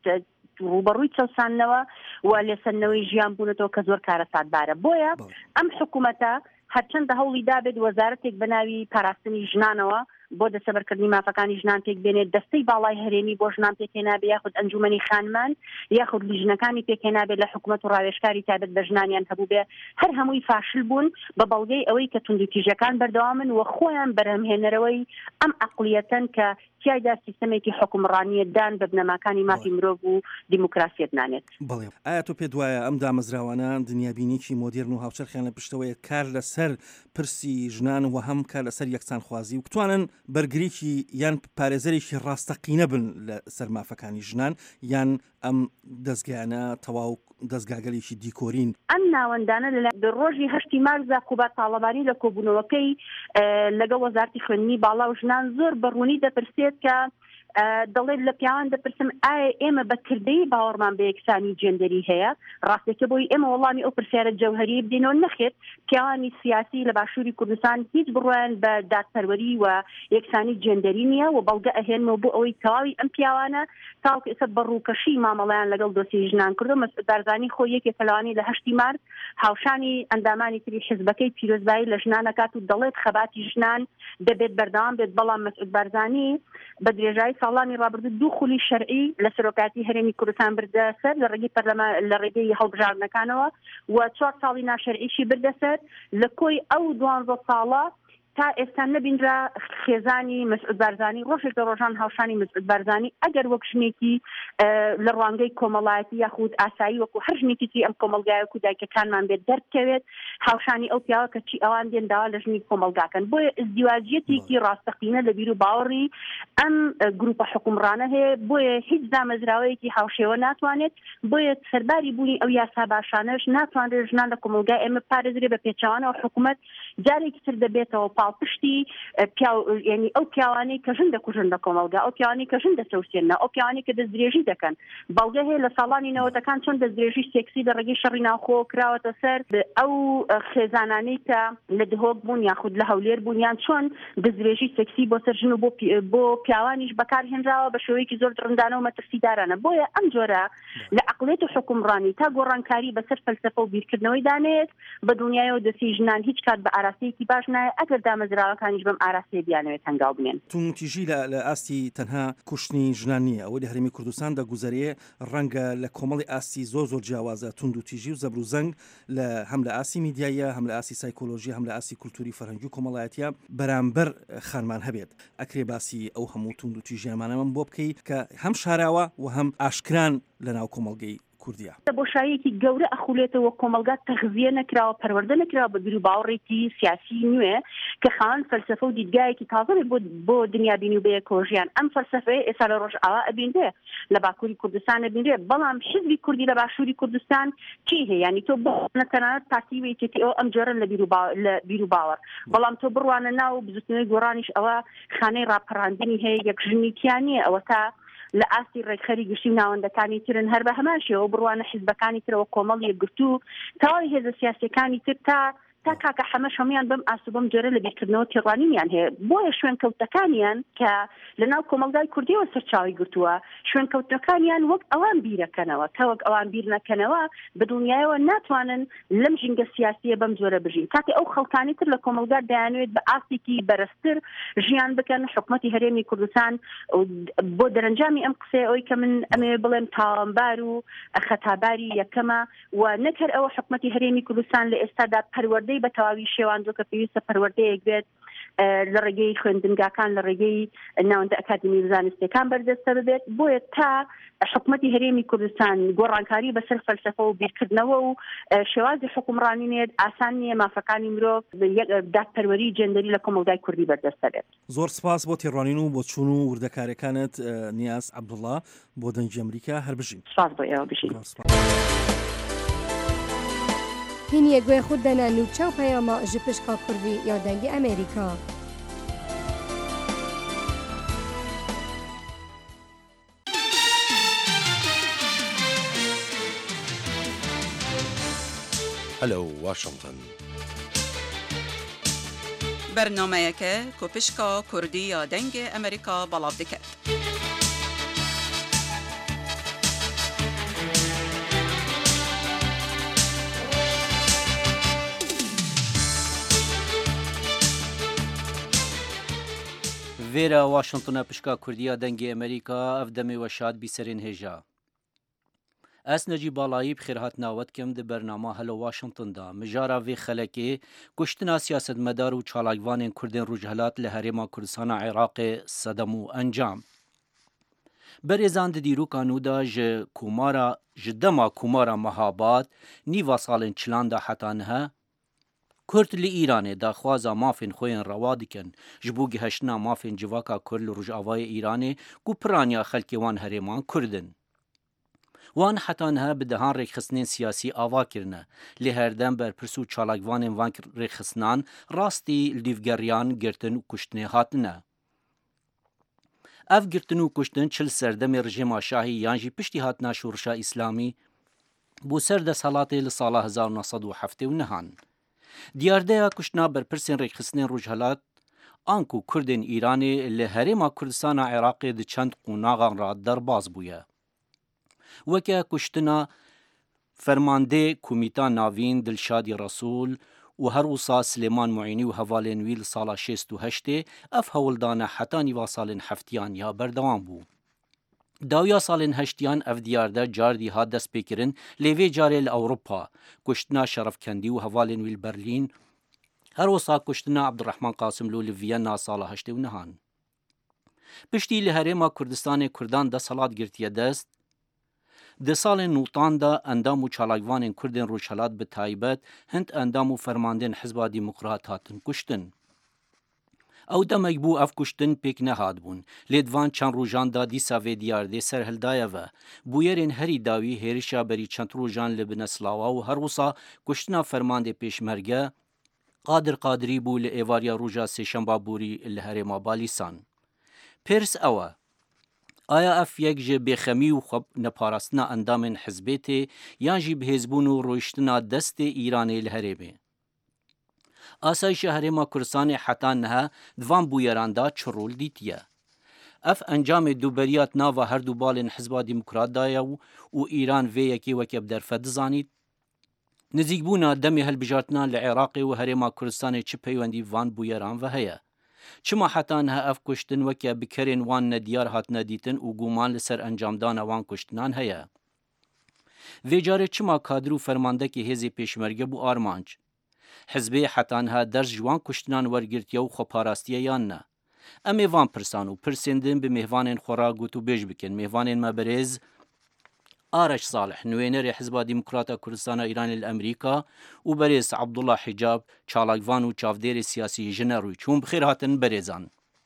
ڕوبەڕووی چەسانەوە و لێسەرنەوەی ژیان بوونەتەوە کە زۆر کارە سادبارە بۆیە ئەم حکوومەتە هەرچەندە هەوڵی دابێت وەزارەتێک بەناوی پاراستنی ژنانەوە بۆ دەسەبەرکردنی مافەکانی ژنان پێک بێنێت دەستەی باڵای هەرێمی بۆ ژنان پێکهێنابێ یاخود ئەنجومەنی خانمان یاخود لیژنەکانی پێکهێنابێت لە حکوومەت و ڕاوێژکاری تایبەت بە ژنانیان هەبوو بێ هەر هەمووی فاشل بوون بە بەڵگەی ئەوەی کە توندوتیژەکان بەردەوامن و خۆیان بەرهەمهێنەرەوەی ئەم عەقڵیەتەن کە تیایدا سیستەمێکی حکومڕانیە دان بە بنەماکانی مافی مرۆڤ و دیموکراسیەت نانێت. بەڵێ ئایا تۆ پێت وایە ئەم دامەزراوانە دنیابینێکی مۆدێرن و هاوچەرخیان لە پشتەوەیە کار لەسەر پرسی ژنان و هەم کار لەسەر یەکسانخوازی و بتوانن بەرگریکی یان پارێزەرێکی ڕاستەقینە بن لە سەر مافەکانی ژنان یان ئەم دەستگایانە تەواو دەستگاگەلێکی دیکۆرین ئەم ناوەندانە لە ڕۆژی هەشتی مارزدا کوبا تاڵەبانی لە کۆبوونەوەکەی لەگەڵ وەزارەتی خوێندنی باڵا و ژنان زۆر بەڕوونی دەپرسێت کە دەڵێت لە پیاوان دەپرسم ئایا ئێمە بەکردەی باوەڕمان بە یەکسانی جێندەری هەیە ڕاستێکە بۆی ئێمە وەڵامی ئەو پرسیارە جەوهەری بدەینەوە نەخێت پیاوانی سیاسی لە باشووری کوردستان هیچ بڕۆیان بە دادپەروەری و یەکسانی جێندەری نییە و بەڵگە ئەهێنمەوە بۆ ئەوەی تەواوی ئەم پیاوانە تاوکە ئێستا بەڕووکەشی مامەڵەیان لەگەڵ دۆسی ژنان کردو مەسعود بارزانی خۆی یەکێکە لەوانەی لە هەشتی مارس هاوشانی ئەندامانی تری حیزبەکەی پیرۆزبایی لە ژنان دەکات و دەڵێت خەباتی ژنان دەبێت بەردەوام بێت بەڵام مەسعود بارزانی بە درێژایی ساڵانی ڕابردوو 2 خولی شەرعی لە سەرۆکاتی هەرێمی کوردستان بردەسەر لە ڕێگەی پەرلەمان لە ڕێگەی هەڵبژاردنەکانەوە و 4 ساڵی ناشەرعیشی بردەسەر لە کۆی ئەو 12 ساڵە تا ئێستا نەبینرا خێزانی مەسعود بارزانی ڕۆژێک لە ڕۆژان هاوشانی مەسعود بارزانی ئەگەر وەک ژنێکی لە ڕوانگەی کۆمەڵایەتی یاخود ئاسایی وەکو هەر ژنێکی تری ئەم کۆمەلگایە و دایکەکانمان بێت دەربکەوێت هاوشانی ئەو پیاوە کە چی ئەوان دێن داوا لە ژنی کۆمەلگاکەن بۆیە ئزدیواجیەتێکی ڕاستەقینە لە بیر و باوەڕی ئەم گروپە حکومڕانە هەیە بۆیە هیچ دامەزراوەیەکی هاوشێوە ناتوانێت بۆیە سەرباری بوونی ئەو یاسا باشانەش ناتوانرێت ژنان لە کۆمەلگای ئێمە پارێزرێ بە پێچەوانەوە حکوومەت جارێکی تر دەبێتەوە پاڵپشتی ینی ئەو پیاوانەی کە ژن دەکوژن لە کۆمەلگا ئەو پیاوانەی کە ژن دەسەوسێنە ئەو پیاوانەی کە دەستدرێژی دەکەن بەڵگە هەیە لە ساڵانی نەوەتەکان چۆن دەستدرێژی سێکسی لە ڕێگەی شەڕی ناوخۆ کراوەتە سەر ئەو خێزانانەی کە لە دهۆک بوون یاخود لە هەولێر بوونیان چۆن دەستدرێژی سێکسی بۆ سەر ژن و بۆ پیاوانیش بەکارهێنراوە بە شێوەیەکی زۆر درڕندانە و مەترسیدارانە بۆیە ئەم جۆرە لە عەقڵێت و حکومڕانی تا گۆڕانکاری بەسەر فەلسەفە و بیرکردنەوەی دانێت بە دنیایەوە دەستی ژنان هیچ کات بە ئاراسەیەکی باش نایە ئەگەر دامەزراوەکانیش بەم ئاراسەیە بیانەوێت هەنگاو بنێن تومتیژی لە ئاستی تەنها کوشتنی ژنان نییە ئەوەی لە هەرێمی کوردستان دەگوزارێ ڕەنگە لە کۆمەڵی ئاستی زۆر جیاوازە توندوتیژی و زەبر و زەنگ لە هەم لە ئاسی میدیایە هەم لە ئاسی سایکۆلۆژی هەم لە ئاسی کولتوری فەرهەنگی و کۆمەڵایەتیە بەرامبەر خانمان هەبێت ئەکرێ باسی ئەو هەموو توندوتیژیانمانەمە بۆ بکەی کە هەم شاراوە و هەم ئاشکران لە ناو کۆمەڵگەی کوردیا بۆشایەکی گەورە ئەخولێتەوە کۆمەلگا تەغذیە نەکراوە پەروەردە نەکراوە بە بیر و باوەڕێکی سیاسی نوێ کە خاوەن فەلسەفە و دیدگایەکی تازە بۆ دنیابینی و بە یەکۆژیان ئەم فەلسەفەیە ئێستا لە ڕۆژئاوا ئەبیندێ لە باکووری کوردستان ئەبیندێ بەڵام حیزبی کوردی لە باشووری کوردستان چی هەیە ینی تۆ نەتەنانەت پارتی وێتێتی ئەو ئەم جۆرە لە بیر و باوەڕ بەڵام تۆ بڕوانە ناو بزوتنەوەی گۆڕانیش ئەوە خانەی ڕاپەڕاندنی هەیە یەک ژنیکیانیە ئەوە تا لە ئاستی ڕێکخەری گشتی و ناوەندەکانی ترن هەر بە هەماشەوە بڕوانە حیزبەکانی ترەوە کۆمەڵ یەکگرتوو تەواوی هێزە سیاسیەکانی تر تا کاکە حەمەش هەمویان بەم ئاسوبەم جۆرە لە بیرکردنەوە تێڕوانینیان هەیە بۆیە شوێنکەوتەکانیان کە لە ناو کۆمەلگای کوردیەوە سەرچاوی گرتووە شوێنکەوتەکانیان وەک ئەوان بیرەکەنەوە کە وەک ئەوان بیر نەکەنەوە بە دنیایەوە ناتوانن لەم ژینگە سیاسیە بەم جۆرە بژین کاکە ئەو خەڵکانی تر لە کۆمەلگا دەیانوێت بە ئاستێکی بەرزتر ژیان بکەن حکومەتی هەرێمی کوردستان بۆ دەرەنجامی ئەم قسەیە ئەوەی کە من ئەمێ بڵێم تاوانبار و خەتاباری یەکەمە و نەکەر ئەوە حکومەتی هەرێمی کوردستان لە ئێستادا پەروەردەی بە تەواوی شێواندۆ کە پێویستە پەروەردەیەک بێت لە ڕێگەی خوێندنگاکان لە ڕێگەی ناوەندە ئەکادمی زانستیەکان بەردەستە ببێت بۆیە تا حکومەتی هەرێمی کوردستان گۆڕانکاری بەسەر فەلسەفە و بیرکردنەوە و شێوازی حکومڕانی نێت ئاسان نییە مافەکانی مرۆڤ دادپەروەری جێندەری لە کۆمەلگای کوردی بەردەستە بێت. زۆر سپاس بۆ تێڕوانین و بۆ چوون و وردەکارەکانت نیاز عەبدوڵڵا بۆ دەنگی ئەمریکا هەر بژین. سپاس بۆ ئێوە بژین. هینیە گوێ خود دەنان و چاو پەیاما ji pişka Kurdî ya dengê Amerîka. هەلو واشنگتن بەرنمەیەکە کۆپشکا کوردی یا دەنگی ئەمریکا بەڵاو دەکات. Vêra Washingtona pişka Kurdiya dengê Amerîka ev demê weşat bîserên hêja. Ez Necîb Balayî bi xêrhatina wetkim di bernama Hello Washington'da mijara vê xelekê kuştina siyasetmedar û çalakvanên Kurdên Rojhilat li Herêma Kurdistana Iraqê sedem û encam. Berêzan di dîroka nû da ji dema kumara Mehabad nîva salên çilan da heta niha Kurd li Îranê daxwaza mafên xwe yên rewa dikin ji bo gihiştina mafên civaka Kurd li Rojavayê Îranê ku piraniya xelkê wan herêman Kurdin. Wan heta niha bi dehan rêxistinên siyasî ava kirine. Lê herdem berpirs û çalakvanên van rêxistinan rastî li dîvgeriyan girtin û kuştinê hatine. Ev girtin û kuştin çil serdemê rejîma Şahî yan jî piştî hatina şûrişa İslamî bû ser desthilatê li sala 1970 û nihan. Diyardeya kuştina berpirsên rêxistinên Rojhilat an ku Kurdên Îranê li Herêma Kurdistana Iraqê di çend qûnaxan ra derbas bûye. Weke kuştina fermandê Komîta Navîn Dilşadî Resûl û her wisa Silêman Muînî û hevalên wî li sala 68 ev hewildana heta nîva salên heftiyan ya berdewam bû. Dawiya salên heştiyan ev diyarde cardî hat destpêkirin lê vê carê li Ewropa kuştina Şerefkendî û hevalên wî li Berlîn her wisa kuştina Abdurrahman Qasimlû li Viyana sala 80 û nihan. Piştî li Herêma Kurdistanê Kurdan desthilat girtiye dest di salên nûtan da endam û çalakvanên Kurdên Rojhilat bi taybet hind endam û fermandên Hizba Demokrat hatin kuştin. Ew demek bû ev kuştin pêk nehat bûn. Lê divan çend rojan da dîsa vê diyardê serhildaye ve. Bûyerên herî dawî hêrişa berî çend rojan li Bineslawa û her wisa kuştina fermandê pêşmerge Qadir Qadirî bû li êvariya roja sêşemba borî li Herêma Balîsan. Pêrs ew e. Aya ev yek ji bêxemî û xwe neparastina endamên hizbê tê yan jî bihêzbûn û rojtina destê Îranê li Herêmê. Asayişa Herêma Kurdistanê heta niha divan bûyeran da çi rol dîtiye. Ev encamê dûberiya nava her du balên Hizba Demokrat daye û Îran vê yekê weke bi derfe dizanît. Nizîkbûna demê hilbijartina li Iraqê û Herêma Kurdistanê çi peywendî van bûyeran ve heye. Çima heta niha ev kuştin weke bi kerên wan nediyar hatine dîtin û guman li ser encamdana wan kuştinan heye. Vê carê çima kadîr û fermandekê hêzê pêşmerge bû armanc. Hizbê heta niha derz ji wan kuştinan wergirtiye û xweparastiye yan ne. Em ê van pirsan û pirsên din bi mêhvanên xwe ra got û bêj bikin. Mêhvanên me birêz Araş Salih, nûênerê Hizba Demokrata Kurdistana Îranê li Amerîka û berêz Abdullah Hicab, çalakvan û çavdêrê siyasî ji ne rû çûn bi xêr hatin berêzan.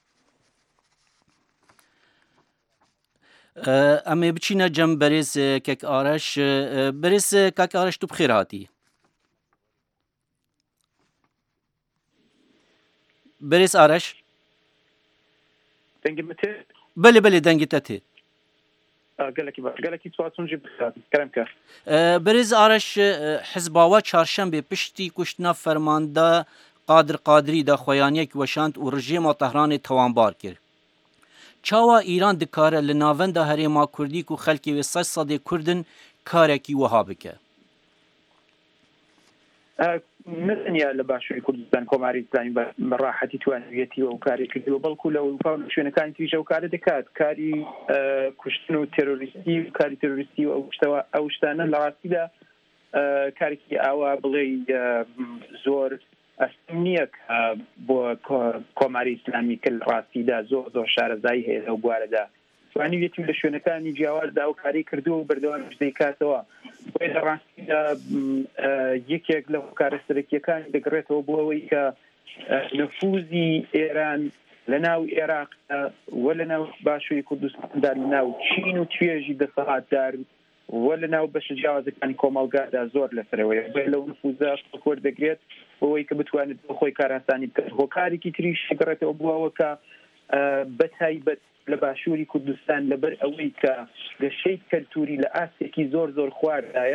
Em ê biçîne cem berêz Kek Araş. Berêz Kek Araş tu bi xêr hatî. Berêz Araş. Dengê me tê? Belê belê dengê te tê. Gelekî swasun jî kerem ke. Berêz Araş Hizba we çarşembê piştî kuştina fermanda Qadir Qadirî da xweyaniyek weşand û rejîma Tehranê tewanbar kir. Çawa Îran dikare li navenda Herêma Kurdî ku xelkê wê sed sedê Kurdin karekî wiha bike. مثنیا لە باشووری کوردستان کۆماری ئیسلامی بە ڕاحەتی توانویەتیەوە و کاری کردەوە بەڵکو لە شوێنەکانی تریژە و کارە دەکات کاری کوشتن و تێرۆریستی و کاری تێرۆریستی و ئەو شتانە لە ڕاستیدا کارێکی ئاوا بڵێ زۆر ئەستم نییە بۆ کۆماری ئیسلامی کە لە ڕاستیدا زۆر شارەزایی هەیە لەو بوارەدا توانویەتی لە شوێنەکانی جیاوازدا و کاری کردووە و بەردەوامیش دەیکاتەوە بۆیە لە ڕاستیدا یەکێک لە کارە سەرەکیەکانی دەگڕێتەوە بۆ ئەوەی کە نفوزی ئێران لە ناو عێراقدا وە لە ناو باشووری کوردستاندا لە ناو چین و توێژی دەسەڵاتدار وە لە ناو بەشە جیاوازەکانی کۆمەڵگادا زۆر لەسەرەوەیە بۆیە لەو نفوزە وەردەگرێت بۆەوەی کە بتوانێت بۆ خۆی کاراسانی بکات هۆکارێکی تریش دەگڕێتەوە بۆ ئەوە کە بەتایبەت لە باشووری کوردستان لەبەر ئەوەی کە گەشەی کەلتوری لە ئاستێکی زۆر زۆر خواردایە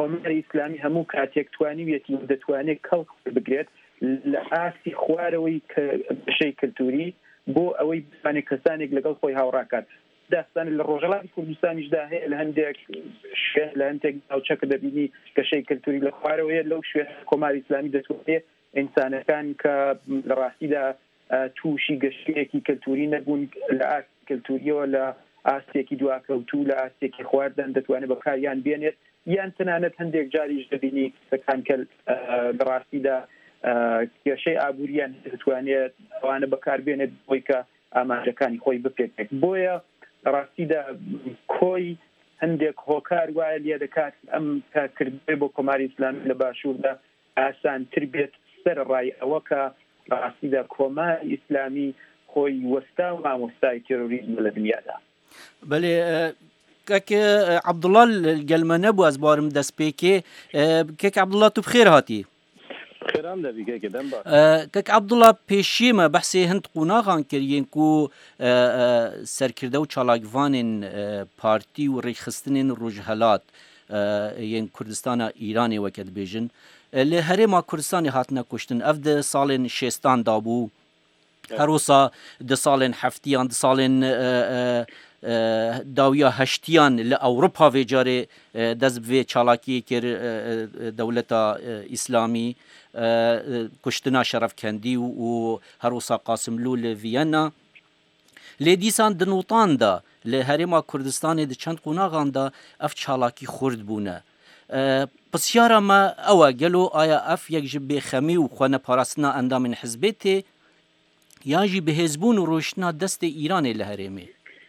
کۆماری ئیسلامی هەموو کاتێک توانیویەتی و دەتوانێت کەڵ بگرێت لە ئاسی خوارەوەی بەشەی کللتوری بۆ ئەوەی بتوانێت کەسانێک لەگەڵ خۆی هاوڕاکات داستان لە ڕۆژەڵاتی کوردستانیشدا هەیە لە هەندێک شوێن لە هەندێک ناوچەکە دەبینی گەشەی کللتوری لە خوارەوەیە لەو شوێن کۆماری ئیسلامی دەتوانێت ئینسانەکان کە لە ڕاستیدا تووشی گەشتێکی کللتوری نەبوون لە ئاسی کللتوریەوە لە ئاستێکی دواکەوتوو لە ئاستێکی خواردن دەتوانێت بەکاریان بێنێت یان تەنانەت هەندێک جاریش دەبینی کەسان کە لە ڕاستیدا کێشەی ئابووریان دەتوانێت ئەوانە بەکاربێنێت بۆی کە ئاماژەکانی خۆی بپێکێت بۆیە ڕاستیدا کۆی هەندێک هۆکار وایە لێ دەکات ئەم کاکردێ بۆ کۆماری ئیسلامی لە باشووردا ئاسانتر بێت سەرڕای ئەوە کە ڕاستیدا کۆماری ئیسلامی خۆی وەستا و مامۆستای تێرۆریزم لە دنیادا. بەڵێ کەک عەبدوڵڵا گەلمە نەبوو ئەس بارم دەست پێکێ کەک عەبدوڵڵا تو بخێر هاتی کەک عەبدوڵڵا پێشیمە بەحسێ هەند قوناغان کردین و سەرکردە و چالاکڤانên پارتی و ڕێکخستنên ڕۆژهەلات yên Kurdistana Îranê weke dibêjin li herêma Kurdistanê hatine kuştin ev di salên şêstan dabû herosa di salên heftiyan di salên dawiya heştiyan li Ewropa vê carê dest bi vê çalakiyê kir dewleta İslamî kuştina Şerefkendî û herosa Qasimlû li Viyana lê dîsan di notan da li herêma Kurdistanê di çend qonaxan da ev çalakî xurd bûne pisyara me ew e gelo aya ev yek ji bêxemî û xweneparastina endamên hizbê tê yan jî bihêzbûn û rûştina destê Îranê li herêmê.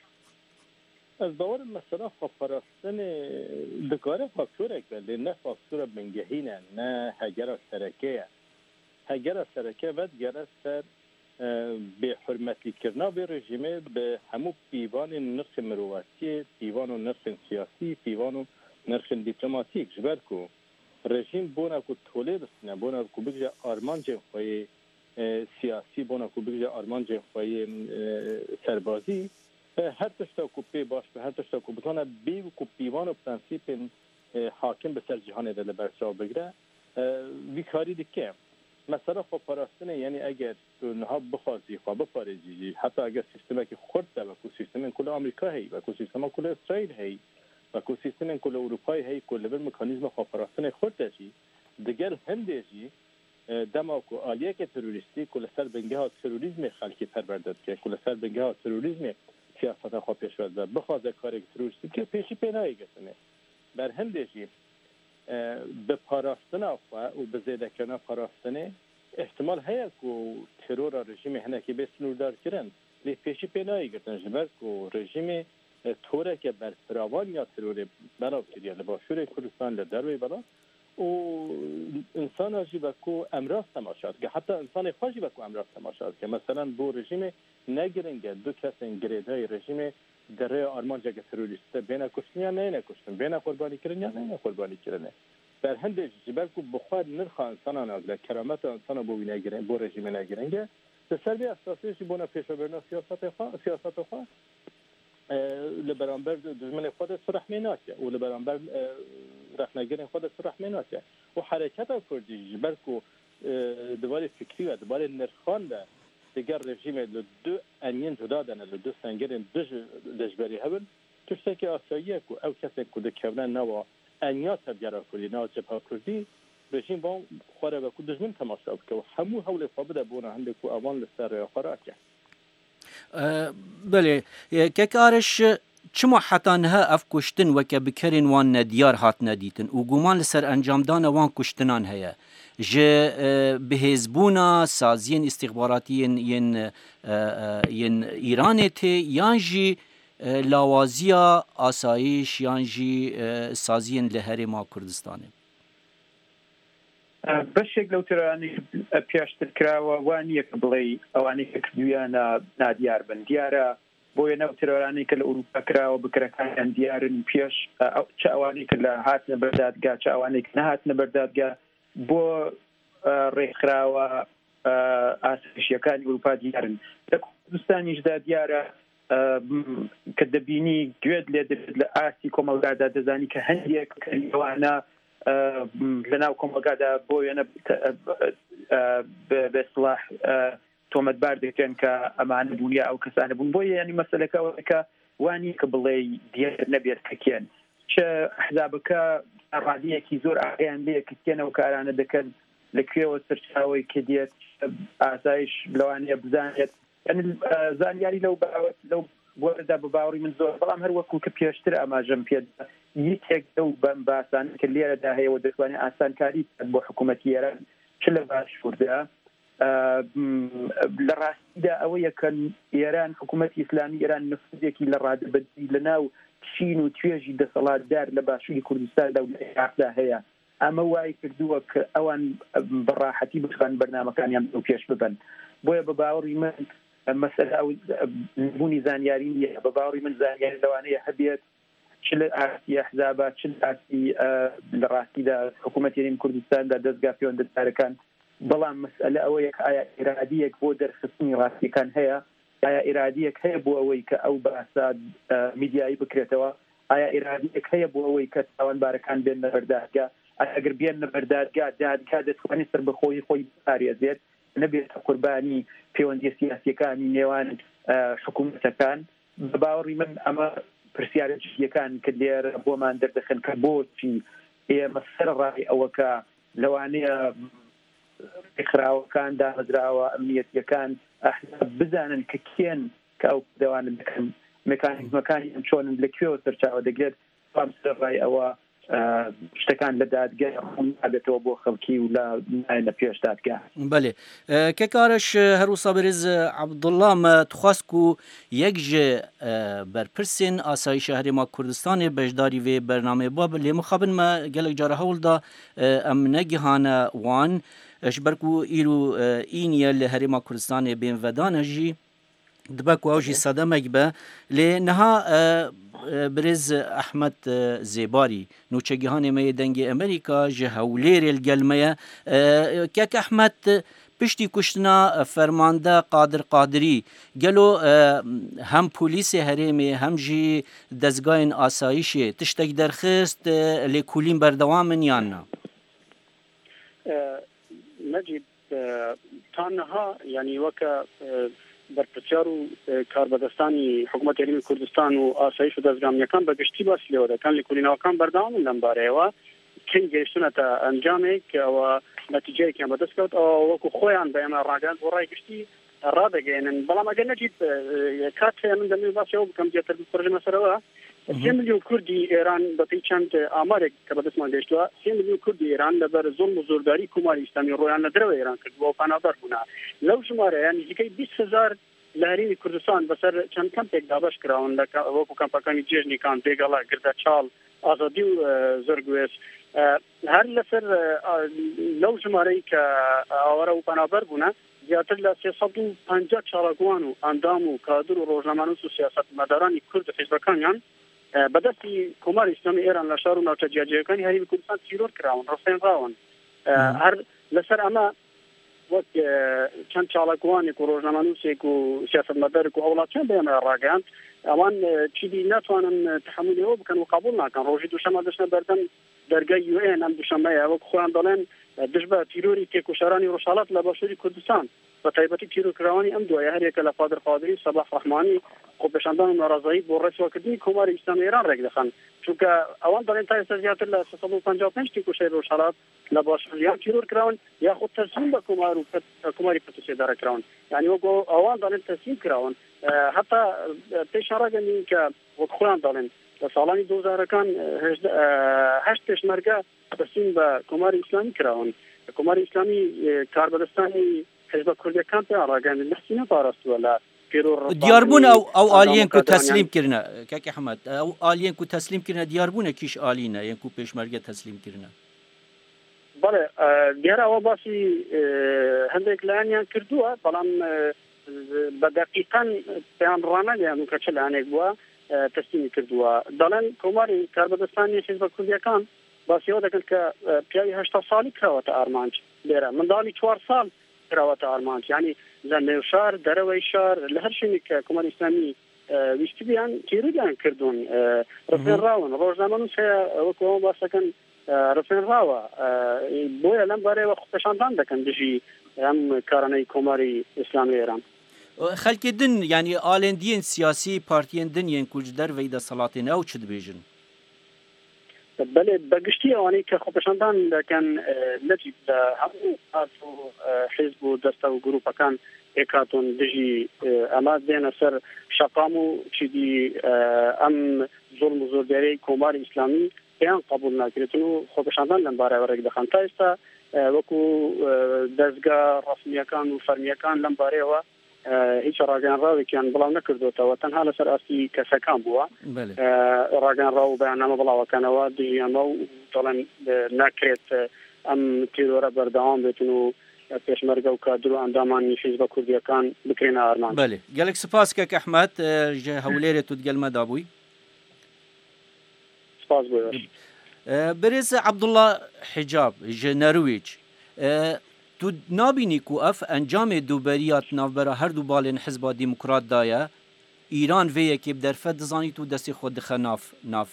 Ez bawerim mesela xweparastinê dikare faktorek be lê ne faktora bingehîne ne hegera sereke ye hegera sereke vedgere ser bêhurmetlîkirina vê rejîmê bi hemû pîvanên nirxê mirovatiyê pîvan û nirxên siyasî pîvan û nirxên dîplomatîk ji ber ku rejîm bona ku tolê bistine bona ku bigire armancên xwe yê siyasî bona ku bigire armancên xwe yê serbazî her tişta ku pê baş be her tişta ku bitane bê ku pîvan û prensîpên hakim bi ser cîhanê de li ber çav bigire vî karî dike mesela xweparastinê yani eger niha bixwazî xwe biparêzî jî heta eger sîstemekî xurt be ku sîstemên ku li Amerîka heye ve ku sîstema ku li İsraîl heye ve ku sîstemên ku li Ewropayê heye ku li vir mekanîzma xweparastinê xurt de jî digel hindê jî dema ku aliyeke terorîstî ku li ser bingeha terorîzmê xelkî perwerde dike ku li ser bingeha terorîzmê siyaseta xwe pêşwaz be bixwaze karek terorîstî bike pêşî pê nayê getine ber hindê jî bi parastina xwe û bi zêdekirina parastinê ihtimal heye ku terora rejîmê hinekî bê snûrdar kirin lê pêşî pê nayê girtin ji ber ku rejîmê toreke berfiravan ya terorê belav kiriye li başûrê Kurdistan li derwê belav û insana jî ve ku emraz temaşa dike heta insanê xwe jî ve ku emraz temaşa dike meselan bu rejîmê negiringe du kesên girêdayê rejîmê derê armanceke terorîst bêne kuştin ya neyne kuştin bêne qurbanî kirin ya neyne qurbanî kirine ber hindê ji ber ku bixwe nirxa insana nazle kerameta insana bo wî negirin bo rejîmê negiringe li ser vê esasê jî bona pêşveberina siyaseta xwe li beramber dijminê xwe de sirehmê nake û li beramber rexnegirên xwe de sirehmê nake û hereketa Kurdî ji ber ku divarê fikrî ve divarê nirxan de diger rejîmê li du enyên cuda dene li du sengerên dij lejberî hebin tiştekî asayî ye ku ew kesek ku dikevne nava enya tevgera Kurdî nava cepha Kurdî rejîm van xwe re ve ku dijmin temaşa bike û hemû hewlê xwe bide bona hindê ku evan li ser rêya xwe rake. Belê kek ariş çima heta niha ev kuştin weke bi kerên wan nediyar hatine dîtin û guman li ser encamdana wan kuştinan heye ji bihêzbûna saziyên îstixbaratiyên yên Îranê tê yan jî lawaziya asayîş yan jî saziyên li herêma Kurdistanê بەشێک لەو تێرانەی پێشتر کراوە وانییە کە بڵێ ئەوانەی کە کردویانە نادیار بن دیارە بۆیە نەو تێرانەی کە لە ئوروپا کراوە بکرەکانیان دیارن پێش چه ئەوانەی کە لە هاتنە بەردادگا چه ئەوانەی کە نەهاتنە بەردادگا بۆ ڕێکخراوە ئاسایشیەکانی ئوروپا دیارن لە کوردستانیشدا دیارە کە دەبینی گوێت لێ دەبێت لە ئاسی کۆمەڵگادا دەزانی کە هەندێک ئەوانە لە ناو کۆمەلگادا بۆ وێنە بەسڵاح تۆمەتبار دەکەن کە ئەمانە بوون یا ئەو کەسانە بوون بۆ ینی مەسەلەکەەوەکە وانی کە بڵێ دیێر نەبێت کەکێن چه حزابەکە ڕادیەکی زۆر ئاگیان بێ کەکێنەوە کارانە دەکەن لەکوێوە سەرچاوی کە دێت ئاسایش لەوانەیە بزانێت زانیاری لەو بۆدا بە باوەڕی من زۆر بەڵام هەر وەکو کە پێشتر ئاماژەم پێدا یەکێک ئەو باسان کە لێرەدا هەیەەوە دەتوانێت ئاسانکاری بۆ حکوومەتی ئێران چ لە باشووردا لە ڕاستیدا ئەوە یەکەن ئێران حکوومەتی ئیسلامی ئێران نفوذێکی لە ڕادەبەدی لە ناو چین و توێژی دەسەڵاتدار لە باشووری کوردستاندا و لە عێراقدا هەیە ئەمە وای کردووە کە ئەوان بەڕاحەتی بتوان بەرنامەکانیان بۆ پێش ببن بۆیە بە باوەڕی من مەسەلە ئەو بوونی زانیاری نیە بە باوەڕی من زانیاری لەوانەیە هەبێت چ لە ئارسی ئەحزابە چ لە ئارسی لە ڕاستیدا حکوومەتی هەرێمی کوردستاندا دەستگا پەیوەندەدارەکان بەڵام مەسئلە ئەوەیە کە ئایا ئیرادیەک بۆ دەرخستنی ڕاستیەکان هەیە ئایا ئیرادیەک هەیە بۆ ئەوەی کە ئەو باسا میدیایی بکرێتەوە ئایا ئیرادیەک هەیە بۆ ئەوەی کە تاوانبارەکان بێن لە بەردادگا ئەگەر بێن لە بەردادگا دادگا دەتوانێت سەر بەخۆی خۆی پارێزێت نەبێت قوربانی پەیوەندی سیاسیەکانی نێوان حکوومەتەکان بە باوەڕی من ئەمە پرسیارەکان کە لێرە بۆمان دەردەخن کە بۆچی ئێمە سەر ڕای ئەوەکە لەوانەیە خراوەکان دامەزراوە ئەمنیەتیەکان بزانن کە کێن کە ئەو دەوانن دەکەن مەکانیزمەکانی ئەم چۆنن لەکوێوە سەرچاوە دەگرێت پام سەر ڕای ئەوە شتەکان لە دادگا نابێتەوە بۆ خەڵکی و لە پێش دادگا بەێ کە کارش هەروسا بەرز عەبدوڵڵا مە تخواست و یەک ji بەرپرسên ئاسایشە هەرێما کوردستانê beşdarî vê bernamê bû lê mixabin me gelek cara hewl da em negihane wan ji ber ku îro îniye li herêma Kurdistanê bên vedane jî dibe ku ew jî sedemek be lê niha برز احمد زیباری نوچگیهان می دنگ امریکا جه هولیر gelmeye کک احمد پشتی کشتنا فرمانده قادری گلو هم پلیس هرمی هم جی دزگاین آسایشی تشتک درخست لکولین بردوامن یا نه نجیب تانها یعنی وکا برپرسیار و کاربدستانی حکومت هەرێمی کوردستان و ئاسایش و دەستگامیەکان بەگشتی باسی لێوە دەکەن لێکۆڵینەوەکان بەردەوامن لەم بارەیەوە کەی گەیشتونەتە ئەنجامێک ئەوە نەتیجەیەکیان بەدەستکەوت ئەوە وەکو خۆیان بە ئێمە ڕاگەاند بۆ ڕای گشتی ڕادەگەێنن بەڵام ئەگەر نەجیب کات من دەمێت باسیەوە بکەم زیاتر بپڕژە مەسەرەوە 3 ملیۆن کوردی ئێران بەپێی چەند ئامارێک کە بەدەستمان گەیشتووە 3 ملیۆن کوردی ئێران لەبەر زوڵم و زۆرداری کوماری ئیسلامی ڕۆیان لە دەرەوە ئێران کردبووە و پانابەر بوون لەو ژمارەیە نزیکەی 200,000 لە هەرێمی کوردستان بەسەر چەند کەمپێک دابەش کراون وەکو کەمپەکانی جێژنیکان بێگەڵا گردە چاڵ ئازادی و زۆرگوێز هەر لەسەر لەو ژمارەی کە ئاوەرە و پەنابەر بوونە زیاتر لە 350 چاڵکوان و ئەندام و کادر و ڕۆژنامەنووس و سیاسەتمەدارانی کورد و حیزبەکانیان بەدەستی کۆماری ئیسلامی ئێران لە شار و ناوچە جیاجیەکانی هەرێمی کوردستان تیرۆر کراون ڕستێنراون هەر لەسەر ئەمە وەک چەند چاڵکوانێک و ڕۆژنامەنووسێک و سیاسەتمەدارێک و هەوڵاتیان بەیەمە ڕاگەیاند ئەوان چیدی ناتوانن تحملەوە بکەن و قبول ناکەن ڕۆژی دووشەمە دەچنە بەردەم دەرگای UN ئەم دووشەمەیە وەک خۆیان دەڵێن دژ بە تیرۆری تێکوشارانی ڕۆژهەڵات لە باشووری کوردستان بە تایبەتی تیرۆرکراوانی ئەم دوایە هەرێکە لە قادر قادری سەباح ڕەحمانی خۆپێشاندان و ناڕازایی بۆ ڕێسوەکردنی کۆماری ئیسلامی ئێران ڕێک دەخەن چونکە ئەوان دەڵێن تا ئێستا زیاتر لە 355 تیکوشای ڕۆژهەڵات لە باشووریان تیرۆرکراون یاخود تەسلیم بە کۆماری پەتوسێدارە کراون یعنی وەکو ئەوان دەڵێن تەسلیم کراون هەتا پێشان ڕاگەندین کە وەک خۆیان دەڵێن لە ساڵانی 2000ەکان 8 پێشمەرگە تەسلیم بە کۆماری ئیسلامی کراون کۆماری ئیسلامی کاربەدەستانی حیزبە کوردیەکان پێیان ڕاگەاندن دەستی نەپاراستووە لە دیاربوون ئەو ئالیەن کو تەسلیم کردنە کاک ئەحمەد ئەو ئالیەن کو تەسلیم کردنە دیاربوونە کیش ئالینە یەن کو پێشمەرگە تەسلیم کردنە بەڵێ دیارە ئەوە باسی هەندێک لایەنیان کردووە بەڵام بە دەقیقەن پێیان ڕانەگەیان کە چ لایەنێک بووە تەسلیمی کردووە دەڵێن کۆماری کاربەدەستانی حیزبە کوردیەکان باسیەوە دەکەن کە پیاوی 80 ساڵی کراوەتە ئارمانج لێرە منداڵی 4 ساڵ کراوەتە ئارمانج یعنی لە نێو شار دەرەوەی شار لە هەر شوێنێک کە کۆماری ئیسلامی ویستی بیان تیرۆریان کردوون ڕفێنراون ڕۆژنامەنووس هەیە وەکو ئەوە باسەکەن ڕفێنراوە بۆیە لەم بارەیەوە خۆپێشاندان دەکەن دژی ئەم کارانەی کۆماری ئیسلامی ئێران. خەلکی دن ینی ئالێندیên سیاسی پارتیên din yên ku ji derveyî deselatên ew çi dibêjin؟ بەێ بەگشتی ئەوانەی کە خۆپێشاندان دەکەن نەجیب لە هەموو هات و حیزب و دەستە و گروپەکان پێکاتون دژی ئەمە دێنە سەر شەقام و چیدی ئەم زۆڵم و زۆردێرەی کۆماری ئیسلامی پێیان قبول ناکرێتن و خۆپێشاندان لەم بارەوە ڕێک دەخەن تا ئێستا وەکو دەستگا ڕسمیەکان و فەرمیەکان لەم بارەیەوە هیچ ڕاگەنراوێکیان بڵاو نەکردوێتەوە تەنها لەسەر ئاستی کەسەکان بووە ڕاگەنراو و بەیاننامە بڵاوەکانەوە دژیانمە و دەڵێن ناکرێت ئەم تیرۆرە بەردەوام بێتن و پێشمەرگە و کادر و ئەندامانی حیزبە کوردیەکان بکرێنە ئارمان. بەێ گەلێک سپاس کەک ئەحمەد هەولێرێت و گەلمەدا بووی. سپاس بۆ برێز عەبدوڵڵا حیجاب ji نەرویج tu nabînî ku ev encamê dûberiya navbera her du balên Hizba Demokrat da ye îran vê yekê bi derfet dizanî tu destê xwe dixe nav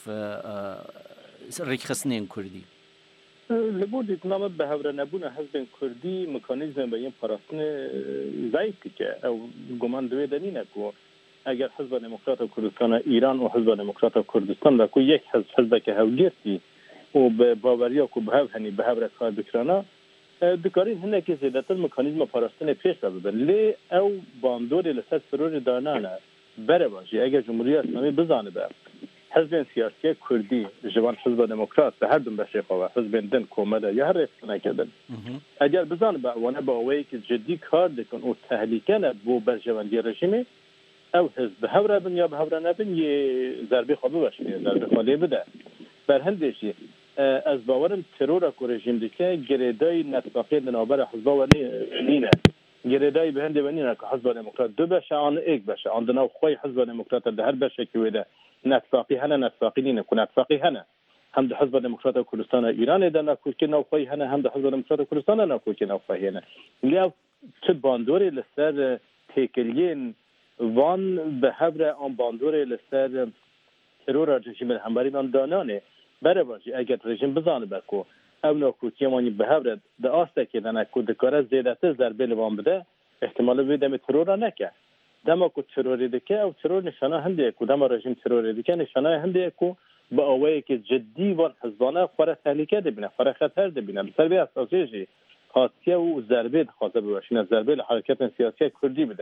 rêkxistinên Kurdî. Li bo dîtname bihevrenebûna hezbên Kurdî mekanîzmên beyên parastinê zayıf dike. Ew guman divê de nîne ku eger Hizba Demokrata Kurdistana îran û Hizba Demokrata Kurdistan da ku yek hezbeke hewlgirtî û bi baweriya ku bihev henî bihev re kar bikirana dikarîn hinekî zêdetir mekanîzma parastinê pêş ve bibin. Lê ew bandorê li ser firorê danane bereva jî eger Cumhuriyet İslamî bizanibe hezbên siyasiye Kurdî ji van Hizba Demokrat bi her du beşê xwe hezbên din komede ya her rêxistineke din eger bizanibe wane bi awayekî ciddî kar dikin û tehlîke ne bo berjewendiyê rejimê ew hizb bi hev re bin ya bi hev re nebin yê zerbê xwe biweşîne zerbê xwe lê bide. Berhindê jî ez bawerim terora ku rejim dike girêdayî netbaqê di navbera hizba we nîne. Girêdayî bi hindê ve nîne ku Hizba Demokrat du beşe an êk beşe an di nav xwe Hizba Demokrat di her beşekî wê de netbaqî hene netbaqî nîne ku netbaqî hene hem di Hizba Demokrata Kurdistana Îranê de navkûkê nav xwe hene hem di Hizba Demokrata Kurdistana navkûkê nav xwe hene. Lê ev çi bandorê li ser têkiliyên van bi hev re an bandorê li ser terora rejimê hemberînan dananê bereva jî eger rejim bizanibe ku ev navkûkiya wanî bi hev re di astekê de ne ku dikare zêdetir zerbê li wan bide ihtimali vê demê terora neke. Dema ku terorê dike ew teror nîşana hindê ye ku dema rejim terorê dike nîşanaya hindê ye ku bi awayekî ciddî van hizbana xwe re tehlîke dibîne xwe re xeter dibîne. Li ser vê esasê jî hatiye û zerbê dixwaze biweşîne zerbê li hereketên siyasiya Kurdî bide.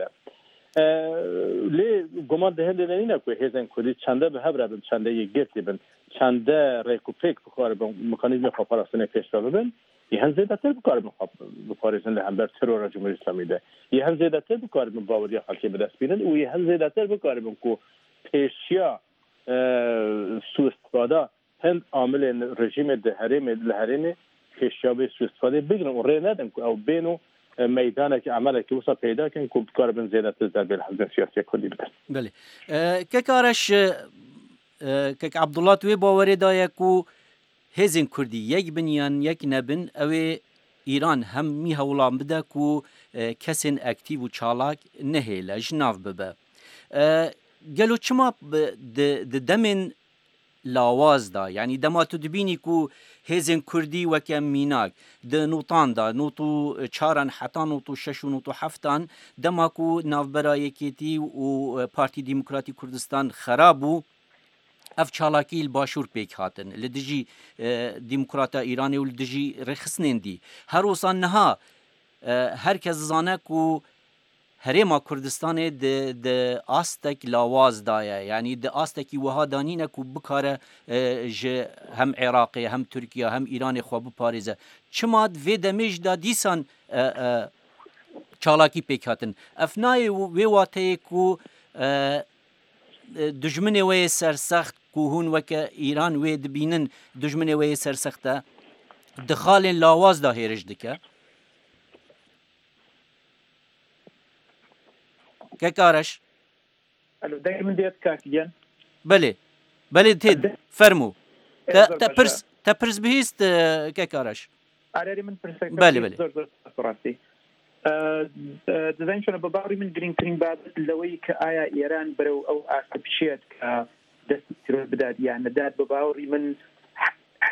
Lê guman di hindê de nîne ku hêzên Kurdî çende bi hev re bin çende yê girtî bin çende rêkûpêk bixwaribin mekanîzmê xwe parastinê pêşve bibin yê hin zêdetir bikaribin biparêzin li hember terora Cumhuriyet İslamî de yê hin zêdetir bikaribin baweriya xelkê bi dest bînin û yê hin zêdetir bikaribin ku pêşiya suîstifada hin amilên rejimê di herêmê li herêmê pêşiya vê suîstifadê bigirin û rê nedin ku ew bên û meydanekî emelekî wisa peyda kin ku bikaribin zêdetir zerbê li hezbên siyasiya Kurdî bidin. Belê kekareş kek Abdullah wê bawerê daye ku hêzên Kurdî yek bin yan yek nebin ew ê îran hem mî hewlan bide ku kesên aktiv û çalak nehêle ji nav bibe. Gelo çima di demên lawaz da yanî dema tu dibînî ku hêzên Kurdî weke mînak di notan da not û çaran heta not û şeş û not û heftan dema ku navbera Yekêtî û Partî Demokratîk Kurdistan xerab bû ev çalakî li başûr pêk hatin li dijî Demokrata Îranê û li dijî rêxistinên dî her wisa niha herkes zane ku herêma Kurdistanê di astek lawaz daye yanî di astekî wiha danîne ku bikare ji hem Iraqê hem Tirkiye hem Îranê xwe biparêze. Çima vê demê jî da dîsan çalakî pêk hatin. Ev nayê wê wateyê ku dijminê wê yê sersext ku hûn weke Îran wê dibînin dijminê wê yê sersext e di xalên lawaz da hêrij dike. Kekareş. Alo, dayı min diyet kakiyen. Belê. Belê tê fermû. Te pirs bihîst kekareş. Arerê min pirsek. Belê. Zor rastî. دەزانین چۆنە بە باوری من گرنگترین بابەت لەوەی کە ئایا ئێران بەرەو ئەو ئاستەپیشێت کە دەستی ترۆر بدات یان نەدات بە باوری من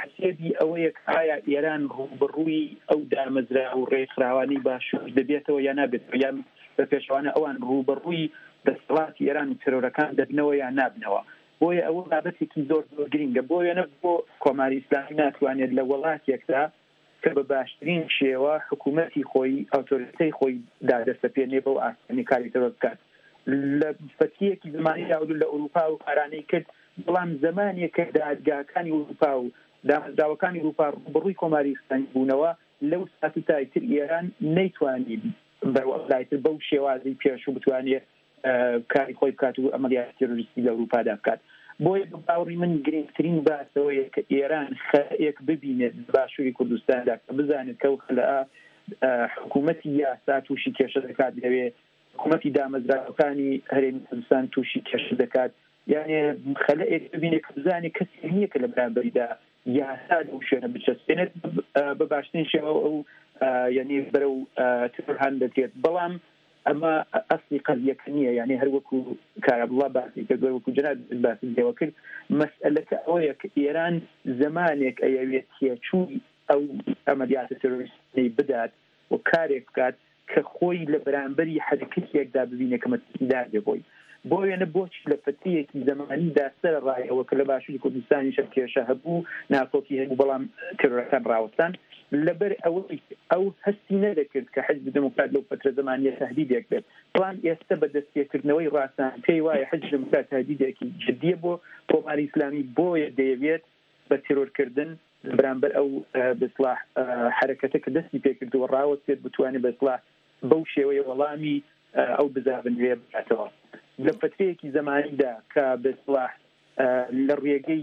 حسێبی ئەوەیەک ئایا ئێران ڕوبڕووی ئەو دامەزرا و ڕێکخراوانەی باشوور دەبێتەوە یان نابێتەوە یان بە پێشوانە ئەوان ڕوبڕووی دەسەڵاتی ئێران و ترۆرەکان دەبنەوە یان نابنەوە. بۆیە ئەوە بابەتێکی زۆر زۆر گرینگە بۆیە بۆ کۆماری ئیسلامی ناتوانێت لە وڵاتێکدا کە بە باشترین شێوە حکوومەتی خۆی ئۆتۆریتەی خۆی دادەسەپێنێ بەو ئاسانی کاری تەوە بکات. لە فتیەکی زمانی داود لە ئەوروپا و قارانەی کرد، بەڵام زمانێکە دادگاکانی ئەوروپا و دامەزراوەکانی ئەوروپا ڕوبڕووی کۆماری ئیسلامی بوونەوە لەو ساتوتایتر ئێران نەیتوانید بەوەلایتر بەو شێوازەی پێشوو بتوانێت کاری خۆی بکات و ئەمەلیاتی تێرۆریستی لە ئەوروپادا بکات. بۆیە باوەڕی من گرنگترین باسەوەیە کە ئێران خەلەیەک ببینێت باشووری کوردستاندا کە بزانێت کە ئەو خەلەئە حکوومەتی یاسا تووشی کێشە دەکات، لەوێ حکوومەتی دامەزراوەکانی هەرێمی کوردستان تووشی کێشە دەکات، یعنی خەلەیەک ببینێت کە بزانێت کەسی نییە کە لە بەرامبەریدا یاسا لەو شوێنە بچەسپێنێت بە باشترین شێوە ئەو یعنی بەرەو ترور هەن دەدرێت. بەڵام ئەمە ئەسلی قەزیەکە نییە، یعنی هەر وەکو کارەبڵا باسی کە وەکو جەناب باسی لێوە کرد، مەسئلەکە ئەوەیە کە ئێران زمانێک ئەیەوێت تێچووی ئەو ئەمەلیاتە تێرۆریستی بدات و کارێک بکات کە خۆی لە بەرامبەری حرەکەتێکدا ببینێت کە مەترسیدار بێ. بۆ وێنە بۆچی لە فتیەکی زمانیدا سەرڕایەوە کە لە باشووری کوردستانی شەر کێشە هەبوو ناکۆکی هەبوو بەڵام تێرۆرەکان ڕاوەستان لەبەر ئەو هەستی نەدەکرد کە حزب دموکرات لەو فترە زمانیە تهدیدێک بێت. بەڵام ئێستا بە دەستپێکردنەوەی ڕاستان پێی وایە حزب دموکرات تهدیدێکی جدیە بۆ کۆماری ئیسلامی، بۆیە دەیەوێت بە تیرۆرکردن بەرامبەر ئەو بەسلاح حرەکەتە کە دەستی پێکردووە ڕاوەستێت بتوانێت بەسلاح بەو شێوەیە وەڵامی ئەو بزابنوێ بکاتەوە. لە فترەیەکی زمانیدا کە بەسلاح لە ڕێگەی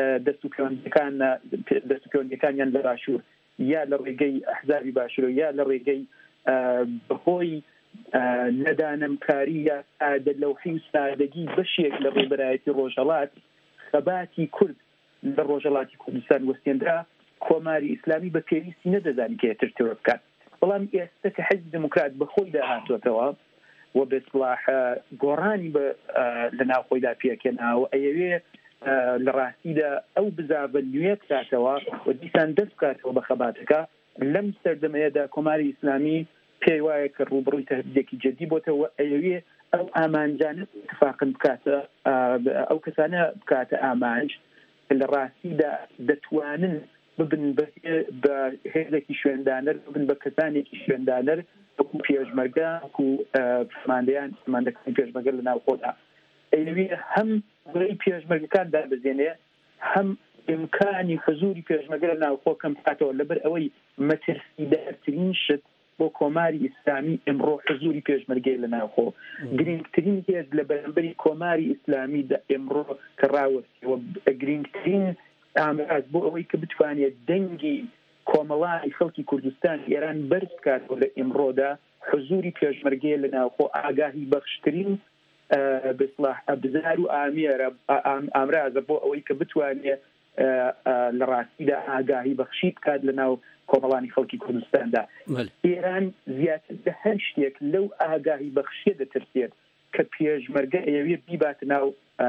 دەستوپێوەندەکانیان لە باشوور یا لە ڕێگەی ئەحزابی باشوور یا لە ڕێگەی بەخۆی نەدانەمکاری یا سادەلەوحی و سادەگی بەشێک لە ڕێبەرایەتی ڕۆژهەڵات خەباتی کورد لە ڕۆژهەڵاتی کوردستان وەستێنرا، کۆماری ئیسلامی بە پێویستی نەدەزانی کە ترتیب بکات. بەڵام ئێستا کە حزب دموکرات بەخۆی داهاتوەتەوە و بەسلاح گۆڕانی لە ناوخۆیدا پێکێناوە ئەیەوێ لە ڕاستیدا ئەو بزابە نوێ بکاتەوە و دیسان دەست بکاتەوە بە خەباتەکە، لەم سەردەمەیەدا کۆماری ئیسلامی پێی وایە کە ڕوبڕووی تهدیدێکی جدی بۆتەوە، ئەیەوێ ئەو ئامانجانە اتفاقن بکاتە ئەو کەسانە بکاتە ئامانج لە ڕاستیدا دەتوانن ببن بە هێزێکی شوێندانەر، ببن بە کەسانێکی شوێندانەر وەکو پێشمەرگە وەکو فەرماندەکانی پێشمەرگە لە ناوخۆدا. ئەیەوێ هەم بڕی پێشمەرگەکان دابەزێنێ، هەم ئیمکانی حزوری پێشمەرگە لە ناوخۆ کەم بکاتەوە، لەبەر ئەوەی مەترسیدارترین شت بۆ کۆماری ئیسلامی ئەمڕۆ حزوری پێشمەرگەی لە ناوخۆ. گرنگترین هێز لە بەرامبەری کۆماری ئیسلامی ئەمڕۆ کە ڕاوەستەوە گرنگترین ئامراز بۆ ئەوەی کە بتوانێت دەنگی کۆمەڵانی خەڵکی کوردستان ئێران بەرز بکاتەوە لە ئەمڕۆدا حزوری پێشمەرگەی لە ناوخۆ ئاگاهی بەخشترین بەسلاح ئەبزار و ئامرازە بۆ ئەوەی کە بتوانێت لە ڕاستیدا ئاگاهی بەخشی بکات لە ناو کۆمەڵانی خەڵکی کوردستاندا. ئێران زیاتر لە هەر شتێک لەو ئاگاهی بەخشیە دەترسێت کە پێشمەرگە ئەوێ بیباتە ناو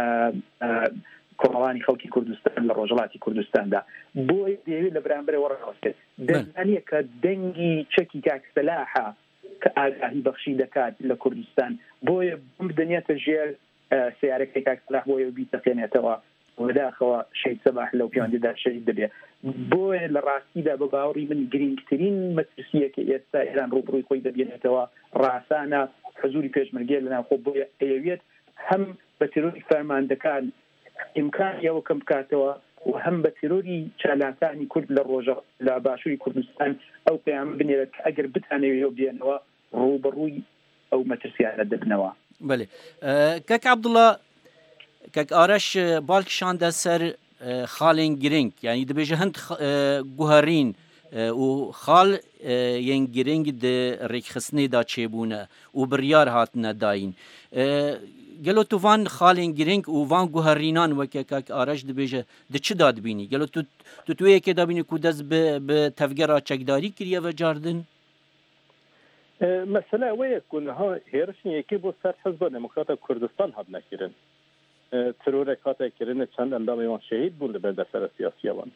کۆمەڵانی خەڵکی کوردستان لە ڕۆژهەڵاتی کوردستاندا. بۆی دەیەوێت لە بەرامبەرەوە ڕاوەستێت. دەزانێت کە دەنگی چەکی کاکسەلاحە کە ئاگاهی بەخشی دەکات لە کوردستان، بۆیە بدەنێتە ژێر سیارەکەی کاکسەلاح بۆیە بیتەقێنێتەوە وەداخەوە شەید سەباح لەو پیاوەندیدا شەهید دەبێت. بۆیە لە ڕاستیدا بە باوەڕی من گرنگترین مەترسیەکە ئێستا ئێران ڕوبڕووی خۆی دەبێنێتەوە ڕاستانە حزوری پێشمەرگەی لە ناوخۆ، بۆیە ئەیەوێت هەم بە تیرۆری فەرماندەکان ئیمکانی ئەوە کەم بکاتەوە و هەم بە تیرۆری چالاکانی کورد لە ڕۆژە لە باشووری کوردستان ئەو پەیام بنێرێت کە ئەگەر بتانەوێت بێنەوە ڕوبڕووی ئەو مەترسیانە دەبنەوە. بەێ کەک عەبدوڵڵا کەک ئارەش باڵکیشاندە سەر خاڵێن گرنگ، یعنی دەبێژە هەند گوهەرین و خاڵ یەن گرنگ ڕێکخستنێدا چێبوونە و بڕیار هاتنە داین. گەلۆ تو وان خاڵێن گرنگ و وان گوهەرینان وەکە کەک ئارەش دەبێژە دچدا دبینی گەلۆ تو توەیەکێ دابینی کو دەست بە تەفگەرا چەکداری کردیەوە جاردن؟ مەسەلە ئەوەیە گونها هێرشنیەکی بۆ سەر حزبە دموکراتە کوردستان هەبنەکردن ترۆرێک هاتەکردنە چەند ئەندامەوان شەهید بوون لەبەر دەسەرە سیاسیەوان.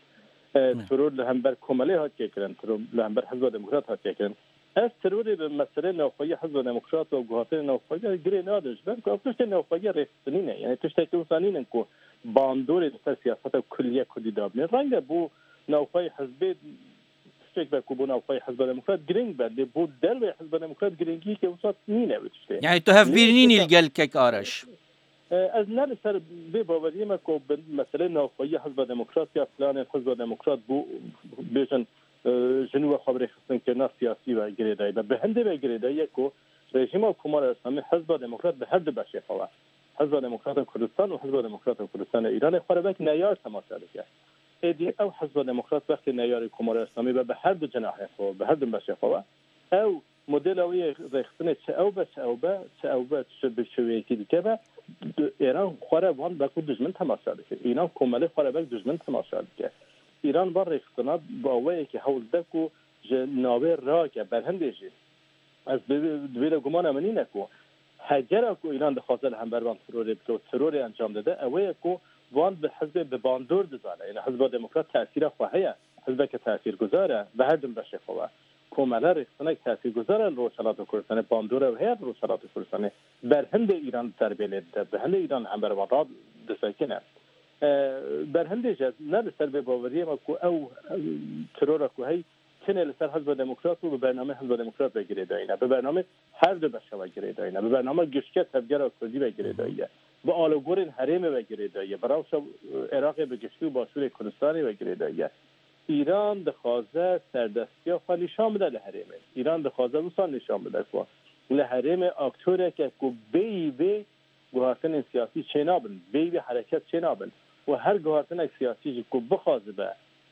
ترور لهمبر کمالی هات کردن ترور لهمبر حزب دموکرات هات کردن از تروری به مسئله نوخوایی حزب دموکرات و گهاتر نوخوایی گری نداشت بلکه افتش نوخوایی رفتنینه یعنی تشتی که وسانینن که باندوری در سیاست کلیه کلی دابنه رنگ بو نوخوایی حزب تشتیک به کوبو نوخوایی حزب دموکرات گرینگ بده بو دل به حزب دموکرات گرینگی که وسط نینه بتشتی یعنی تو هفبیرنین الگل کک آرش از نر سر به باوری ما که مسئله نوخوایی حزب دموکرات یا فلان حزب دموکرات بو بیشن جنوب خبری خستن که نه سیاسی و گریدایی به هنده به گریدایی که رژیم کمال اسلامی حزب دموکرات به هر دو بخش خوا حزب دموکرات کردستان و حزب دموکرات کردستان ایران خوربک نیار تماشا کرد ایدی او حزب دموکرات وقتی نیار کمال اسلامی به هر دو جناح خوا به هر دو بخش خوا او مدل اوی رخصن چه او به بشویی که دیگه ایران خورب وان با دشمن تماشا کرد ایران کمال خوربک دشمن تماشا کرد ایران بر رخصنات با وی که حول دکو جنابه را که برهندشی از دویل گمان منی نکو هجر کو ایران دخوازل هم بروان ترور انجام داده اوی کو وان به حزب به باندور دزانه یعنی حزب دموکرات تاثیر خواهیه حزب که تاثیر گذاره به هر دم بشه خواه کومله رخصنه تاثیر گذاره روشلات کردستان باندور و هر روشلات کردستان برهند ایران تربیه لیده برهند ایران هم بروان را دسکنه برهنده جز نه سر به باوری ما کو او ترور کو هی کنه لسر حزب دموکرات و به برنامه حزب دموکرات بگیره داینه به برنامه هر دو بشه بگیره داینه به برنامه گشکه تبگر کردی بگیره داینه به آلوگورن حریم بگیره داینه برای عراق به گشتی و باشور کردستانی بگیره داینه ایران دخوازه سردستی و نشان بده لحریمه ایران دخوازه وسان نشان بده که لحریمه اکتوره که کو بی گوهرتن سیاسی چنابن بی حرکت چنابن و هر گوهرتن سیاسی که بخوازه به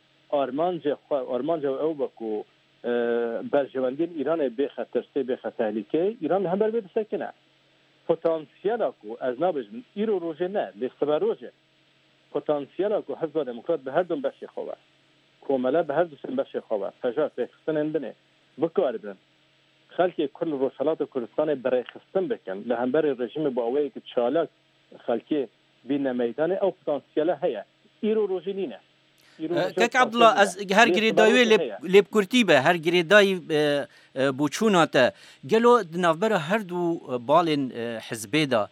آرمانجا او بکو برجواندین ایران به خطر سه به خطرلیکه ایران هم بر بده سکنه پتانسیل کو از نابج ایرو روزه نه لیختبر روزه پتانسیل کو حزب دموکرات به هر دو بخش خواه کومله به هر دو بخش خواه فجاه رخصتن اندنه بکار بدن خلکی کل روشلات کردستان برای خستن بکن لهمبر رژیم باوی که چالاک خلکی بین میدان او پتانسیل هیا ایرو روزه نینه کک عبدالله از هر گریدایی لب کرتیبه هر گریدایی بوچوناته گلو نافبر هر دو بالن حزبه دا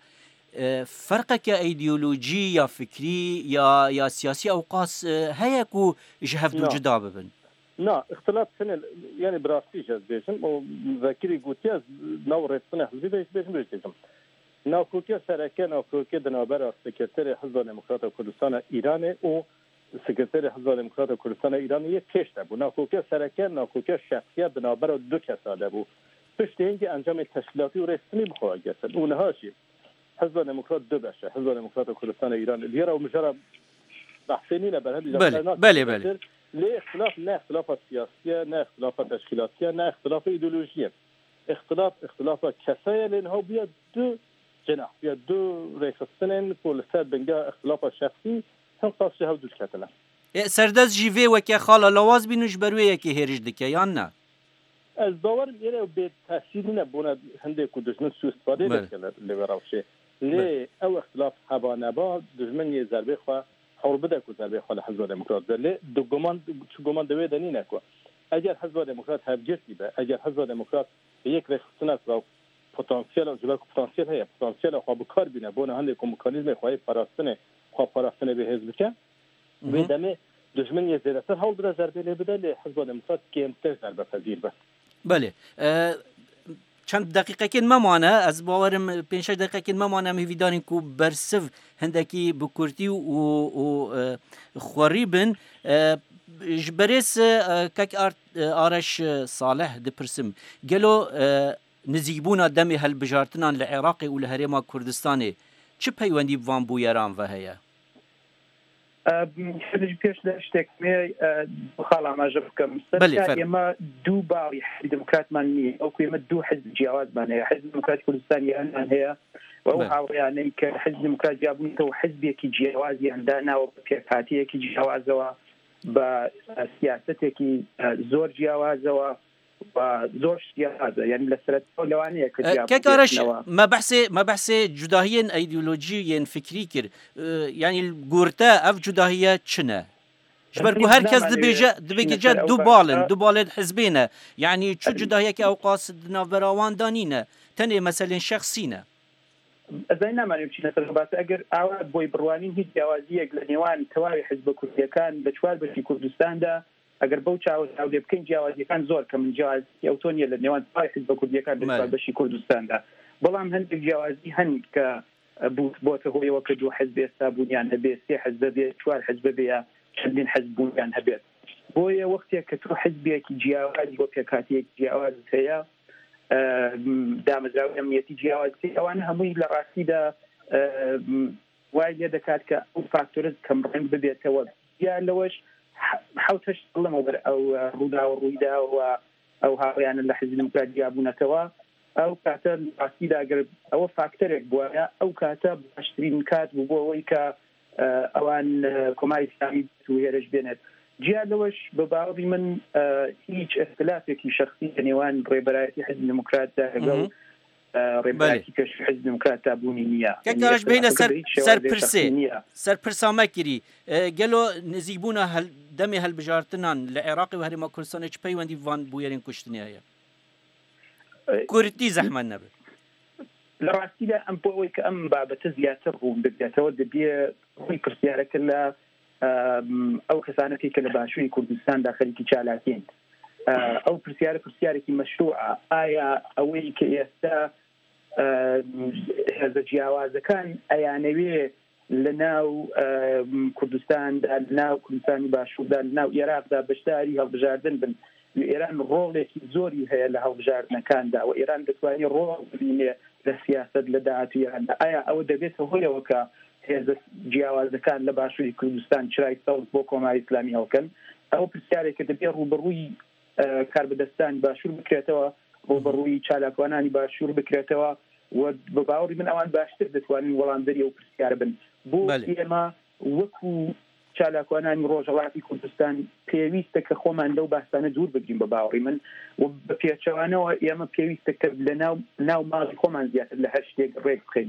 فرق که ایدئولوژی یا فکری یا سیاسی اوقاس هیا کو جهف دو جدا ببن نه اختلاف سنه یعنی براستی جز بیشم و ذکری گوتی از نو رفتن حزبی بیشم ناکوکی سرکه ناکوکی دنابر سکرتر حزب دموکرات کردستان ایران و سکرتر حزب دموکرات کردستان ایران یک کشته بود ناکوکی سرکه ناکوکی شخصیت بنابر دو کساده بود پشت اینکه انجام تشکیلاتی و رسمی بخواه گرسد اونها چی حزب دموکرات دو بشه حزب دموکرات کردستان ایران لیرا و مجرد بحثینی نبرد بله لی اختلاف نه اختلاف سیاسی نه اختلاف تشکیلاتی نه اختلاف ایدئولوژی اختلاف کسایی لینها بیاد دو جناح بیاد دو ریخستن پولستر بنگاه اختلاف شخصی هم قاسه هم دوش کتنه سردست جیوه وکی خالا لواز بینوش بروی یکی هریج دکه یا نه؟ از باور یه به تاثیر نبونه هنده که دشمن سو استفاده بکنه لیبراوشه لی او اختلاف هوا نبا دشمن یه ضربه خواه حور بده که ضربه خواه لحزب دموکرات لی دو گمان دوی دنی نکوه اگر حزب دموکرات هفجرتی به اگر حزب دموکرات یک رخصنت و پتانسیل و جلوه پتانسیل هیا پتانسیل خواه بکار بینه بونه هنده که مکانیزم خواهی پراستنه به حزب که بدمه دشمن یه زیرتر حول بده ضربه لی بده لی حزب دموکرات کمتر ضربه پذیر به بله چند دقیقه کن ممانه از باورم 5 دقیقه کن ممانه میویدانین کو برسف هندکی بکورتی و خوریبن جبرس کک آرش صالح دپرسم گلو نزیبونا دمی هل بجارتنان لعراقی و لهرما کردستانی چه پیوندی بوان بویران و هیا؟ حزب پیش داشتک می خاله ما جبکم سر ما دو باوی حزب دموکرات منی او که ما دو حزب جواز منی حزب دموکرات کردستانی هن هي و يعني كحزب دموکرات جابون تو حزب کی جوازی عندنا و پیاتی کی جواز و با سیاست کی زور جواز و زور جواز يعني لسرت لوانيه كارش ما بحث جداهية ايديولوجية فكري كر يعني الجورتا اف جداهية چنه جبركو هر کس دبیگه جد دو بالن حزبینه یعنی چو جدایه که او قاصد نافراوان دانینه تنه مثلا شخصینه ئەزای نامانێ بچینە سەر باسە ئەگەر ئاوا بۆی بڕوانین هیچ جیاوازیەک لە نێوان تەواوی حیزب کوردیەکان بە چوار بەشی کوردستاندا ئەگەر بەو چاوەڕێ بکەین جیاوازیەکان زۆر کە من جیاوازی ئەوتۆ نیە لە نێوان تەواوی حیزب کوردیەکان بە چوار بەشی کوردستاندا بەڵام هەندێک جیاوازی هەن کە بۆتە هۆیەوە کە دوو حیزب ئێستا بوونیان هەبێت سێ حیزب بێت چوار حیزب بێ یا چەندین حیزب بوونیان هەبێت بۆیە وەختێک کە تۆ حیزبێکی جیاوازی بۆ پێکاتیەکی جیاوازت هەیە دامەزراوی ئەمنیەتی جیاوازی ئەوانە هەمووی لە ڕاستیدا وای لێ دەکات کە ئەو فاکتۆرز کەمڕێن ببێتەوە یا لەوەش حوتەش دڵمەوە بەر ئەو ڕووداوە ڕوویداوە ئەو هاوڕیانە لە حیزب دموکراتیا بوونەتەوە ئەو کاتە ڕاستیدا ئەگەر ئەوە فاکتەرێک بووە ئەو کاتە باشترین کات بوو بۆ ئەوەی کە ئەوان کۆماری ئیسلامی و هێرش بێنێت جیا لەوەش بە باوەڕی من هیچ ئەختلافێکی شەخصی لە نێوان ڕێبەرایەتی حیزب دموکراتدا لەگەڵ ڕێبەرایەتی پێش حیزب دموکراتدا بوونی نییە کەکارش بینە سەرپرسامەکیری گەلۆ نزیکبوونە دەمێ هەلبژارتنان لە عێراقی و هەرێما کوردستانە چ پەیوەندی وان بوویێرین کوشتنیایە کوردی زەحمەت نەبێت لە ڕاستیدا ئەم بۆ ئەوەی کە ئەم بابەتە زیاتر ڕوون ببێتەوە دەبێ ڕووی پرسیارەکە لە ئەو کەسانەکەی کە لە باشووری کوردستاندا خەریکی چالاکین ئەو پرسیارێکی مەشروعە ئایا ئەوەی کە ئێستا هێزە جیاوازەکان ئەیانەوێ لە ناو کوردستاندا لە ناو کوردستانی باشووردا لە ناو عێراقدا بەشداری هەڵبژاردن بن ئێران ڕۆڵێکی زۆری هەیە لە هەڵبژاردنەکاندا و ئێران دەتوانێت ڕۆڵ ببینێ لە سیاسەت لە داهاتوو ئێراندا ئایا ئەوە دەبێتە هۆیەوە کە هێزە جیاوازەکان لە باشووری کوردستان چرای سەوز بۆ کۆماری ئیسلامی هەڵکەن ئەوە پرسیارێکە دەبێت ڕوبەڕووی کاربەدەستانی باشوور بکرێتەوە ڕوبەڕووی چالاکوانانی باشوور بکرێتەوە و بە باوەڕی من ئەوان باشتر دەتوانین وەڵامدەری ئەو پرسیارە بن بۆ ئێمە وەکو چالاکوانانی ڕۆژهەڵاتی کوردستان پێویستە کە خۆمان لەو باسانە دوور بگرین بە باوەڕی من و بە پێچەوانەوە ئێمە پێویستە کە لە ناو ماڵی خۆمان زیاتر لە هەر شتێک ڕێک بخەین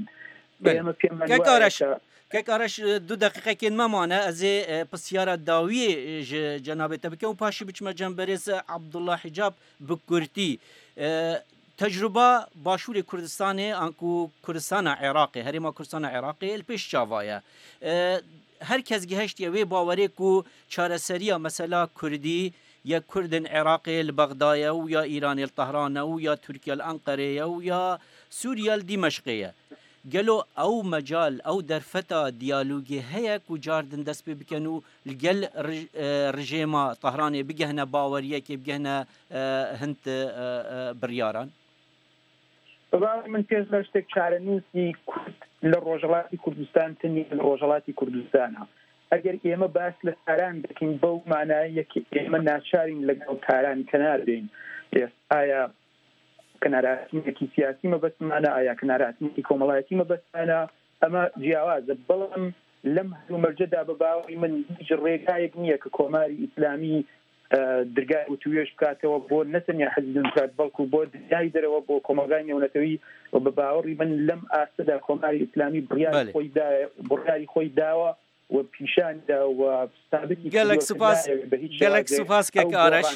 کەکارش دوو دقیقەکێن مەمانە ئەزێ پرسیارە داویێ جەنابێتە بکە و پاشی بچمە جەمبەرێز عەبدوڵڵا حیجاب بکورتی تەجروبە باشووری کوردستانê anku Kurdistana Iraqê herêma Kurdistana Iraqê li pêş çavaya her kes gihiştiye wê bawerê ku çareseriya mesela Kurdî ya Kurdên Iraqê li Bexdayê û ya Îranê li Tehranê û ya Tirkiye li Enqereyê û ya Sûriye li Dimşqê ye gelo ew mecal ew derfeta diyalogê heye ku cardin dest pê bikin û li gel rejêma Tehranê bigihne baweriyekê bigihne hint biryaran من پێش لە شتێک چارەنووسی لە ڕۆژهەڵاتی کوردستان تنی لە ڕۆژهەڵاتی کوردستانە ئەگەر ئێمە باس لە کاران دەکەین بەو مانایەکی ئێمە ناچارین لەگەڵ کاران کەنار بین ئایا کەنارهاتنێکی سیاسی مەبەستمانە ئایا کەنارهاتنێکی کۆمەڵایەتی مەبەستمانە ئەمە جیاوازە بەڵام لەم هەلومەرجەدا بە باوەڕی من هیچ ڕێگایەک نییە کە کۆماری ئیسلامی درگای و توێش بکاتەوە بۆ نەتەنیا حیزب دموکرات بەڵکو بۆ دنیای دەرەوە بۆ کۆمەلگای نێونەتەوەی و بە باوەڕی من لەم ئاستەدا کۆماری ئیسلامی بڕیاری خۆی داوە و پیشاندا و ثابتی gelek سوپاس کەکارش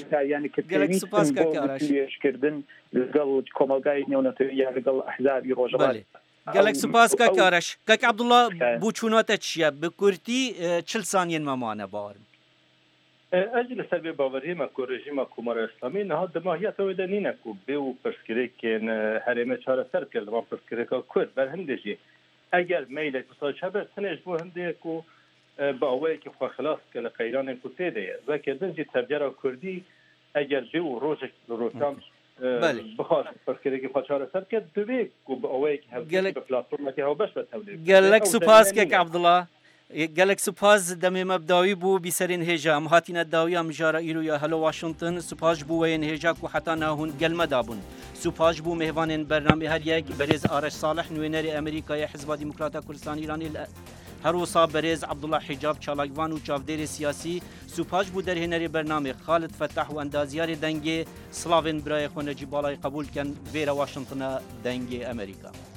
توێشکردن لەگەڵ کۆمەلگای نێونەتەوەی یا لەگەڵ ئەحزابی ڕۆژهەڵات gelek سوپاس کەکارش کەک عەبدوڵڵا بووچوونەتە چییە بە کورتی چل سانیên مەمانە باوەرم ئەجی لەسەر بێ باوەریمە کو ڕێژیمە کۆمەرە ئیسلامی نەها دماهیەتەوەی دەنینە و بێ و پرسکرێکێن هەرێمە چارەسەر کرد لەما پرسکرێکە کورد بەر هەندێژی ئەگەر مەیلێک مساج هەبێت تنێش بۆ هەندێک و بە ئەوەیەکی خواخلاص کە لە قەیرانێن کو تێدەیە ڤەکردنجی تەرجەرە کوردی ئەگەر بێ و ڕۆژێک ڕۆژان بخواد پرسکرێکی خوا چارەسەر کرد دوێک و بە ئەوەیەکی هەبێت بە پلاتفۆرمێکی هەڵبەش بە تەولید gelek سوپاس کەک عەبدوڵڵا gelek سوپاس دەمێ مەبداوی بوو بیسەرین هێژە ئەم هاتینە داویە مژارە ئیرۆ یا هەلۆ واشنگتن سوپاش بوو وەیەن هێژا و حتا ناهون گەلمەدا بوون سوپاش بوو میهوانên بەرنامê هەر یەک بەرێز ئارەش ساڵح نوێنەری ئەمریکای حیزبا دیموکراتە کوردستان ئیرانی هەروەسا بەرێز عەبدوڵڵا حیجاب چالاکوان و چاودێری سیاسی سوپاش بوو دەرهێنەری بەرنامê خالد فەتاح و ئەندازیاری دەنگێ سلاڤên برایە خۆ نەجیب باڵای قبولکەن vêra Washingtonە دەنگێ ئەمریکا